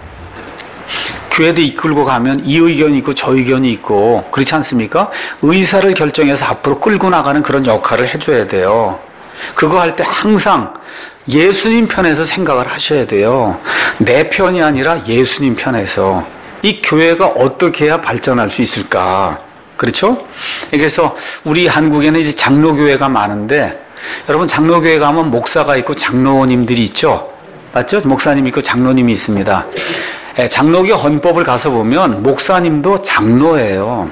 교회도 이끌고 가면 이 의견이 있고 저 의견이 있고 그렇지 않습니까? 의사를 결정해서 앞으로 끌고 나가는 그런 역할을 해줘야 돼요. 그거 할 때 항상 예수님 편에서 생각을 하셔야 돼요. 내 편이 아니라 예수님 편에서. 이 교회가 어떻게 해야 발전할 수 있을까? 그렇죠? 그래서 우리 한국에는 이제 장로교회가 많은데, 여러분 장로교회 가면 목사가 있고 장로님들이 있죠? 맞죠? 목사님 있고 장로님이 있습니다. 장로교 헌법을 가서 보면 목사님도 장로예요.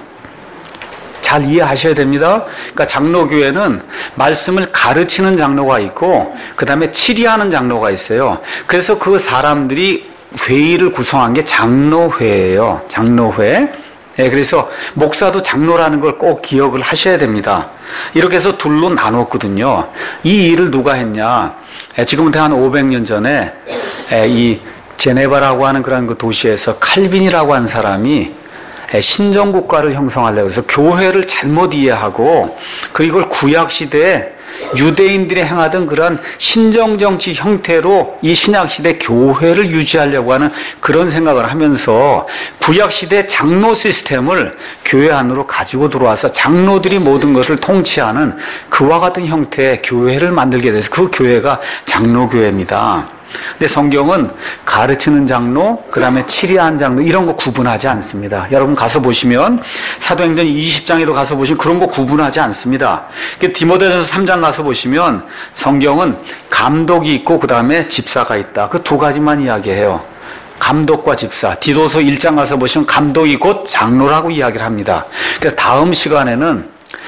잘 이해하셔야 됩니다. 그러니까 장로교회는 말씀을 가르치는 장로가 있고 그 다음에 치리하는 장로가 있어요. 그래서 그 사람들이 회의를 구성한 게 장로회예요. 장로회. 그래서 목사도 장로라는 걸 꼭 기억을 하셔야 됩니다. 이렇게 해서 둘로 나눴거든요. 이 일을 누가 했냐? 지금부터 한 500년 전에 이 제네바라고 하는 그런 그 도시에서 칼빈이라고 하는 사람이 신정국가를 형성하려고 해서 교회를 잘못 이해하고 그걸 구약시대에 유대인들이 행하던 그런 신정정치 형태로 이 신약시대 교회를 유지하려고 하는 그런 생각을 하면서 구약시대 장로 시스템을 교회 안으로 가지고 들어와서 장로들이 모든 것을 통치하는 그와 같은 형태의 교회를 만들게 돼서 그 교회가 장로교회입니다. 근데 성경은 가르치는 장로, 그 다음에 치리한 장로 이런 거 구분하지 않습니다. 여러분 가서 보시면 사도행전 20장에도 가서 보시면 그런 거 구분하지 않습니다. 디모데전서 3장 가서 보시면 성경은 감독이 있고 그 다음에 집사가 있다. 그 두 가지만 이야기해요. 감독과 집사. 디도서 1장 가서 보시면 감독이 곧 장로라고 이야기를 합니다. 그래서 다음 시간에는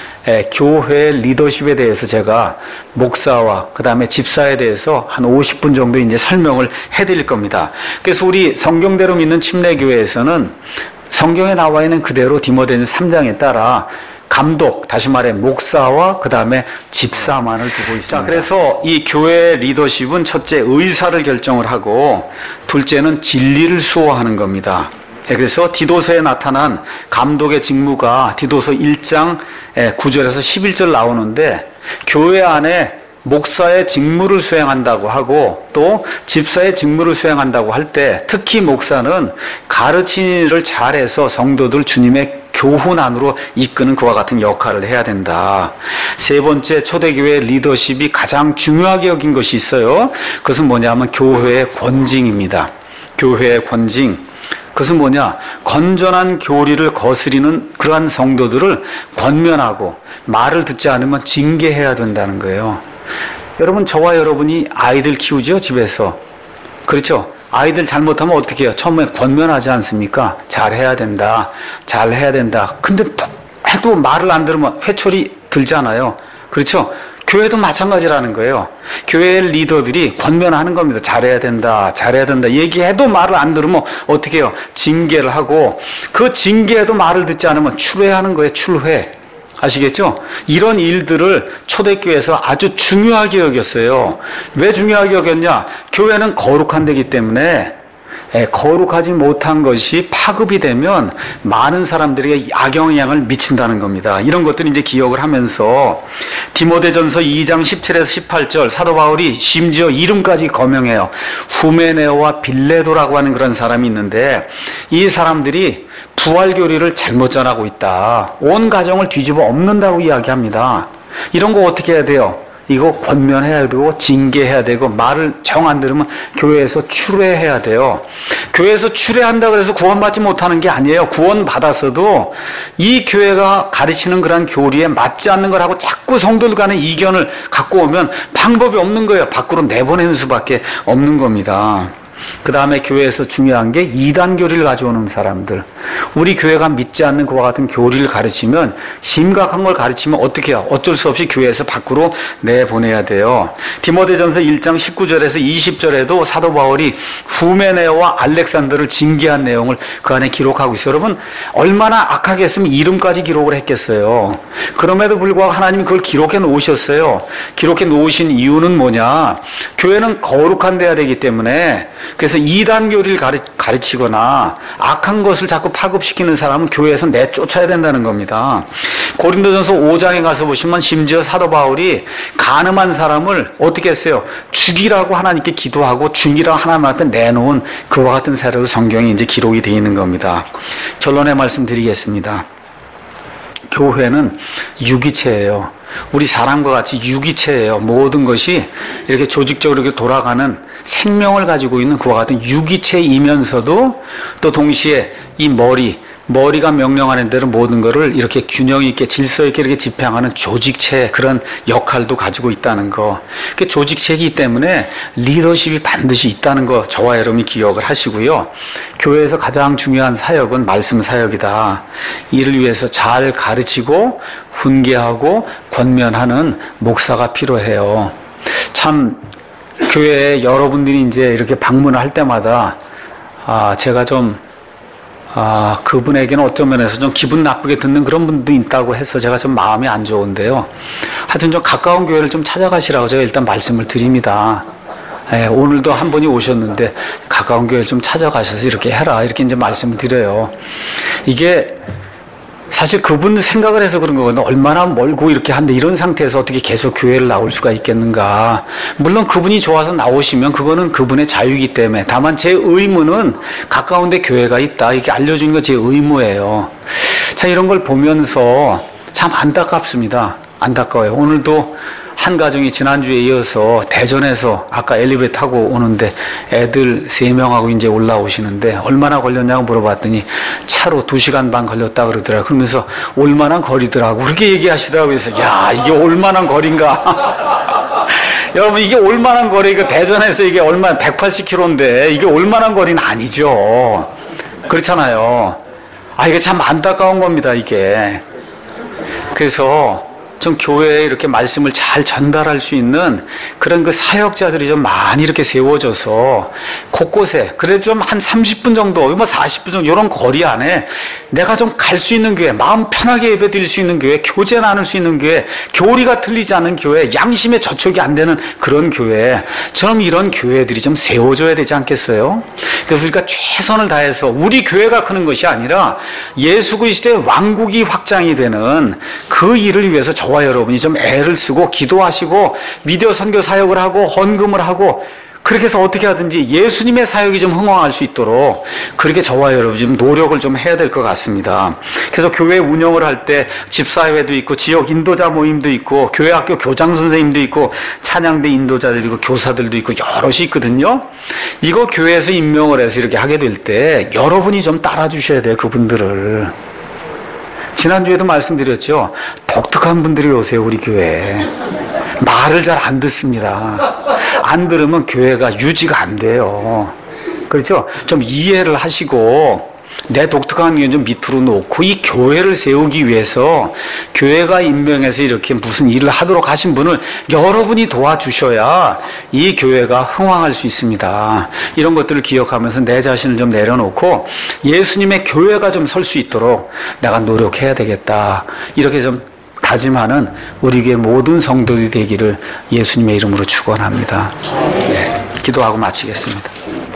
교회 리더십에 대해서 제가 목사와 그 다음에 집사에 대해서 한 50분 정도 이제 설명을 해드릴 겁니다. 그래서 우리 성경대로 믿는 침례교회에서는 성경에 나와 있는 그대로 디모데전서 3장에 따라 감독, 다시 말해 목사와 그 다음에 집사만을 두고 있습니다. 자, 그래서 이 교회 리더십은 첫째 의사를 결정을 하고 둘째는 진리를 수호하는 겁니다. 그래서 디도서에 나타난 감독의 직무가 디도서 1장 9절에서 11절 나오는데 교회 안에 목사의 직무를 수행한다고 하고 또 집사의 직무를 수행한다고 할 때 특히 목사는 가르치는 일을 잘해서 성도들 주님의 교훈 안으로 이끄는 그와 같은 역할을 해야 된다. 세 번째, 초대교회 리더십이 가장 중요하게 여긴 것이 있어요. 그것은 뭐냐면 교회의 권징입니다. 교회의 권징. 그것은 뭐냐? 건전한 교리를 거스리는 그러한 성도들을 권면하고 말을 듣지 않으면 징계해야 된다는 거예요. 여러분, 저와 여러분이 아이들 키우죠, 집에서. 그렇죠? 아이들 잘못하면 어떻게 해요? 처음에 권면하지 않습니까? 잘해야 된다. 잘해야 된다. 근데 해도 말을 안 들으면 회초리 들잖아요. 그렇죠? 교회도 마찬가지라는 거예요. 교회 리더들이 권면하는 겁니다. 잘해야 된다. 잘해야 된다. 얘기해도 말을 안 들으면 어떻게 해요? 징계를 하고 그 징계에도 말을 듣지 않으면 출회하는 거예요. 출회. 아시겠죠? 이런 일들을 초대교회에서 아주 중요하게 여겼어요. 왜 중요하게 여겼냐? 교회는 거룩한 데이기 때문에 거룩하지 못한 것이 파급이 되면 많은 사람들에게 악영향을 미친다는 겁니다. 이런 것들을 이제 기억을 하면서 디모데전서 2장 17에서 18절 사도 바울이 심지어 이름까지 거명해요. 후메네오와 빌레도라고 하는 그런 사람이 있는데 이 사람들이 부활교리를 잘못 전하고 있다. 온 가정을 뒤집어 엎는다고 이야기합니다. 이런 거 어떻게 해야 돼요? 이거 권면해야 되고 징계해야 되고 말을 정 안 들으면 교회에서 출회해야 돼요. 교회에서 출회한다 그래서 구원받지 못하는 게 아니에요. 구원받았어도 이 교회가 가르치는 그런 교리에 맞지 않는 걸 하고 자꾸 성도들 간의 이견을 갖고 오면 방법이 없는 거예요. 밖으로 내보내는 수밖에 없는 겁니다. 그 다음에 교회에서 중요한 게 이단 교리를 가져오는 사람들. 우리 교회가 믿지 않는 그와 같은 교리를 가르치면 심각한 걸 가르치면 어떻게 해요? 어쩔 수 없이 교회에서 밖으로 내보내야 돼요. 디모데전서 1장 19절에서 20절에도 사도 바울이 후메네오와 알렉산더를 징계한 내용을 그 안에 기록하고 있어요. 여러분 얼마나 악하게 했으면 이름까지 기록을 했겠어요. 그럼에도 불구하고 하나님이 그걸 기록해 놓으셨어요. 기록해 놓으신 이유는 뭐냐? 교회는 거룩한 데야 되기 때문에 그래서 이단 교리를 가르치거나 악한 것을 자꾸 파급시키는 사람은 교회에서 내쫓아야 된다는 겁니다. 고린도전서 5장에 가서 보시면 심지어 사도 바울이 간음한 사람을 어떻게 했어요? 죽이라고 하나님께 기도하고 죽이라고 하나님한테 내놓은 그와 같은 사례로 성경에 이제 기록이 되어 있는 겁니다. 결론의 말씀 드리겠습니다. 교회는 유기체예요. 우리 사람과 같이 유기체예요. 모든 것이 이렇게 조직적으로 이렇게 돌아가는 생명을 가지고 있는 그와 같은 유기체이면서도 또 동시에 이 머리가 명령하는 대로 모든 것을 이렇게 균형 있게 질서 있게 이렇게 집행하는 조직체 그런 역할도 가지고 있다는 거. 그 조직체이기 때문에 리더십이 반드시 있다는 거 저와 여러분이 기억을 하시고요. 교회에서 가장 중요한 사역은 말씀 사역이다. 이를 위해서 잘 가르치고 훈계하고 권면하는 목사가 필요해요. 참 교회에 여러분들이 이제 이렇게 방문을 할 때마다 제가 좀 그분에게는 어떤 면에서 좀 기분 나쁘게 듣는 그런 분도 있다고 해서 제가 좀 마음이 안 좋은데요. 하여튼 좀 가까운 교회를 좀 찾아가시라고 제가 일단 말씀을 드립니다. 예, 오늘도 한 분이 오셨는데 가까운 교회를 좀 찾아가셔서 이렇게 해라 이렇게 이제 말씀을 드려요. 이게 사실 그분 생각을 해서 그런 거거든요. 얼마나 멀고 이렇게 한데 이런 상태에서 어떻게 계속 교회를 나올 수가 있겠는가. 물론 그분이 좋아서 나오시면 그거는 그분의 자유이기 때문에, 다만 제 의무는 가까운 데 교회가 있다 이렇게 알려주는 거 제 의무예요. 자, 이런 걸 보면서 참 안타깝습니다. 안타까워요. 오늘도 한 가정이 지난주에 이어서 대전에서 아까 엘리베이터 타고 오는데 애들 3명하고 이제 올라오시는데 얼마나 걸렸냐고 물어봤더니 차로 2시간 반 걸렸다 그러더라고요. 그러면서 올만한 거리더라고. 그렇게 얘기하시더라고요. 그래서 야, 이게 올만한 거리인가? 여러분, 이게 올만한 거리가 대전에서 이게 얼마 180km인데 이게 올만한 거리는 아니죠. 그렇잖아요. 이게 참 안타까운 겁니다, 이게. 그래서 좀 교회에 이렇게 말씀을 잘 전달할 수 있는 그런 그 사역자들이 좀 많이 이렇게 세워져서 곳곳에, 그래도 좀 한 30분 정도, 뭐 40분 정도 이런 거리 안에 내가 좀 갈 수 있는 교회, 마음 편하게 예배 드릴 수 있는 교회, 교제 나눌 수 있는 교회, 교리가 틀리지 않은 교회, 양심의 저촉이 안 되는 그런 교회처럼 이런 교회들이 좀 세워져야 되지 않겠어요? 그래서 우리가 최선을 다해서 우리 교회가 크는 것이 아니라 예수 그리스도의 왕국이 확장이 되는 그 일을 위해서 저와 여러분이 좀 애를 쓰고 기도하시고 미디어 선교 사역을 하고 헌금을 하고 그렇게 해서 어떻게 하든지 예수님의 사역이 좀 흥황할 수 있도록 그렇게 저와 여러분이 좀 노력을 좀 해야 될 것 같습니다. 그래서 교회 운영을 할 때 집사회도 있고 지역 인도자 모임도 있고 교회 학교 교장 선생님도 있고 찬양대 인도자들도 있고 교사들도 있고 여럿이 있거든요. 이거 교회에서 임명을 해서 이렇게 하게 될 때 여러분이 좀 따라주셔야 돼요, 그분들을. 지난주에도 말씀드렸죠. 독특한 분들이 오세요, 우리 교회에. 말을 잘 안 듣습니다. 안 들으면 교회가 유지가 안 돼요. 그렇죠? 좀 이해를 하시고 내 독특한 게 좀 밑으로 놓고 이 교회를 세우기 위해서 교회가 임명해서 이렇게 무슨 일을 하도록 하신 분을 여러분이 도와주셔야 이 교회가 흥황할 수 있습니다. 이런 것들을 기억하면서 내 자신을 좀 내려놓고 예수님의 교회가 좀 설 수 있도록 내가 노력해야 되겠다. 이렇게 좀 다짐하는 우리 교회 모든 성도들이 되기를 예수님의 이름으로 축원합니다. 네, 기도하고 마치겠습니다.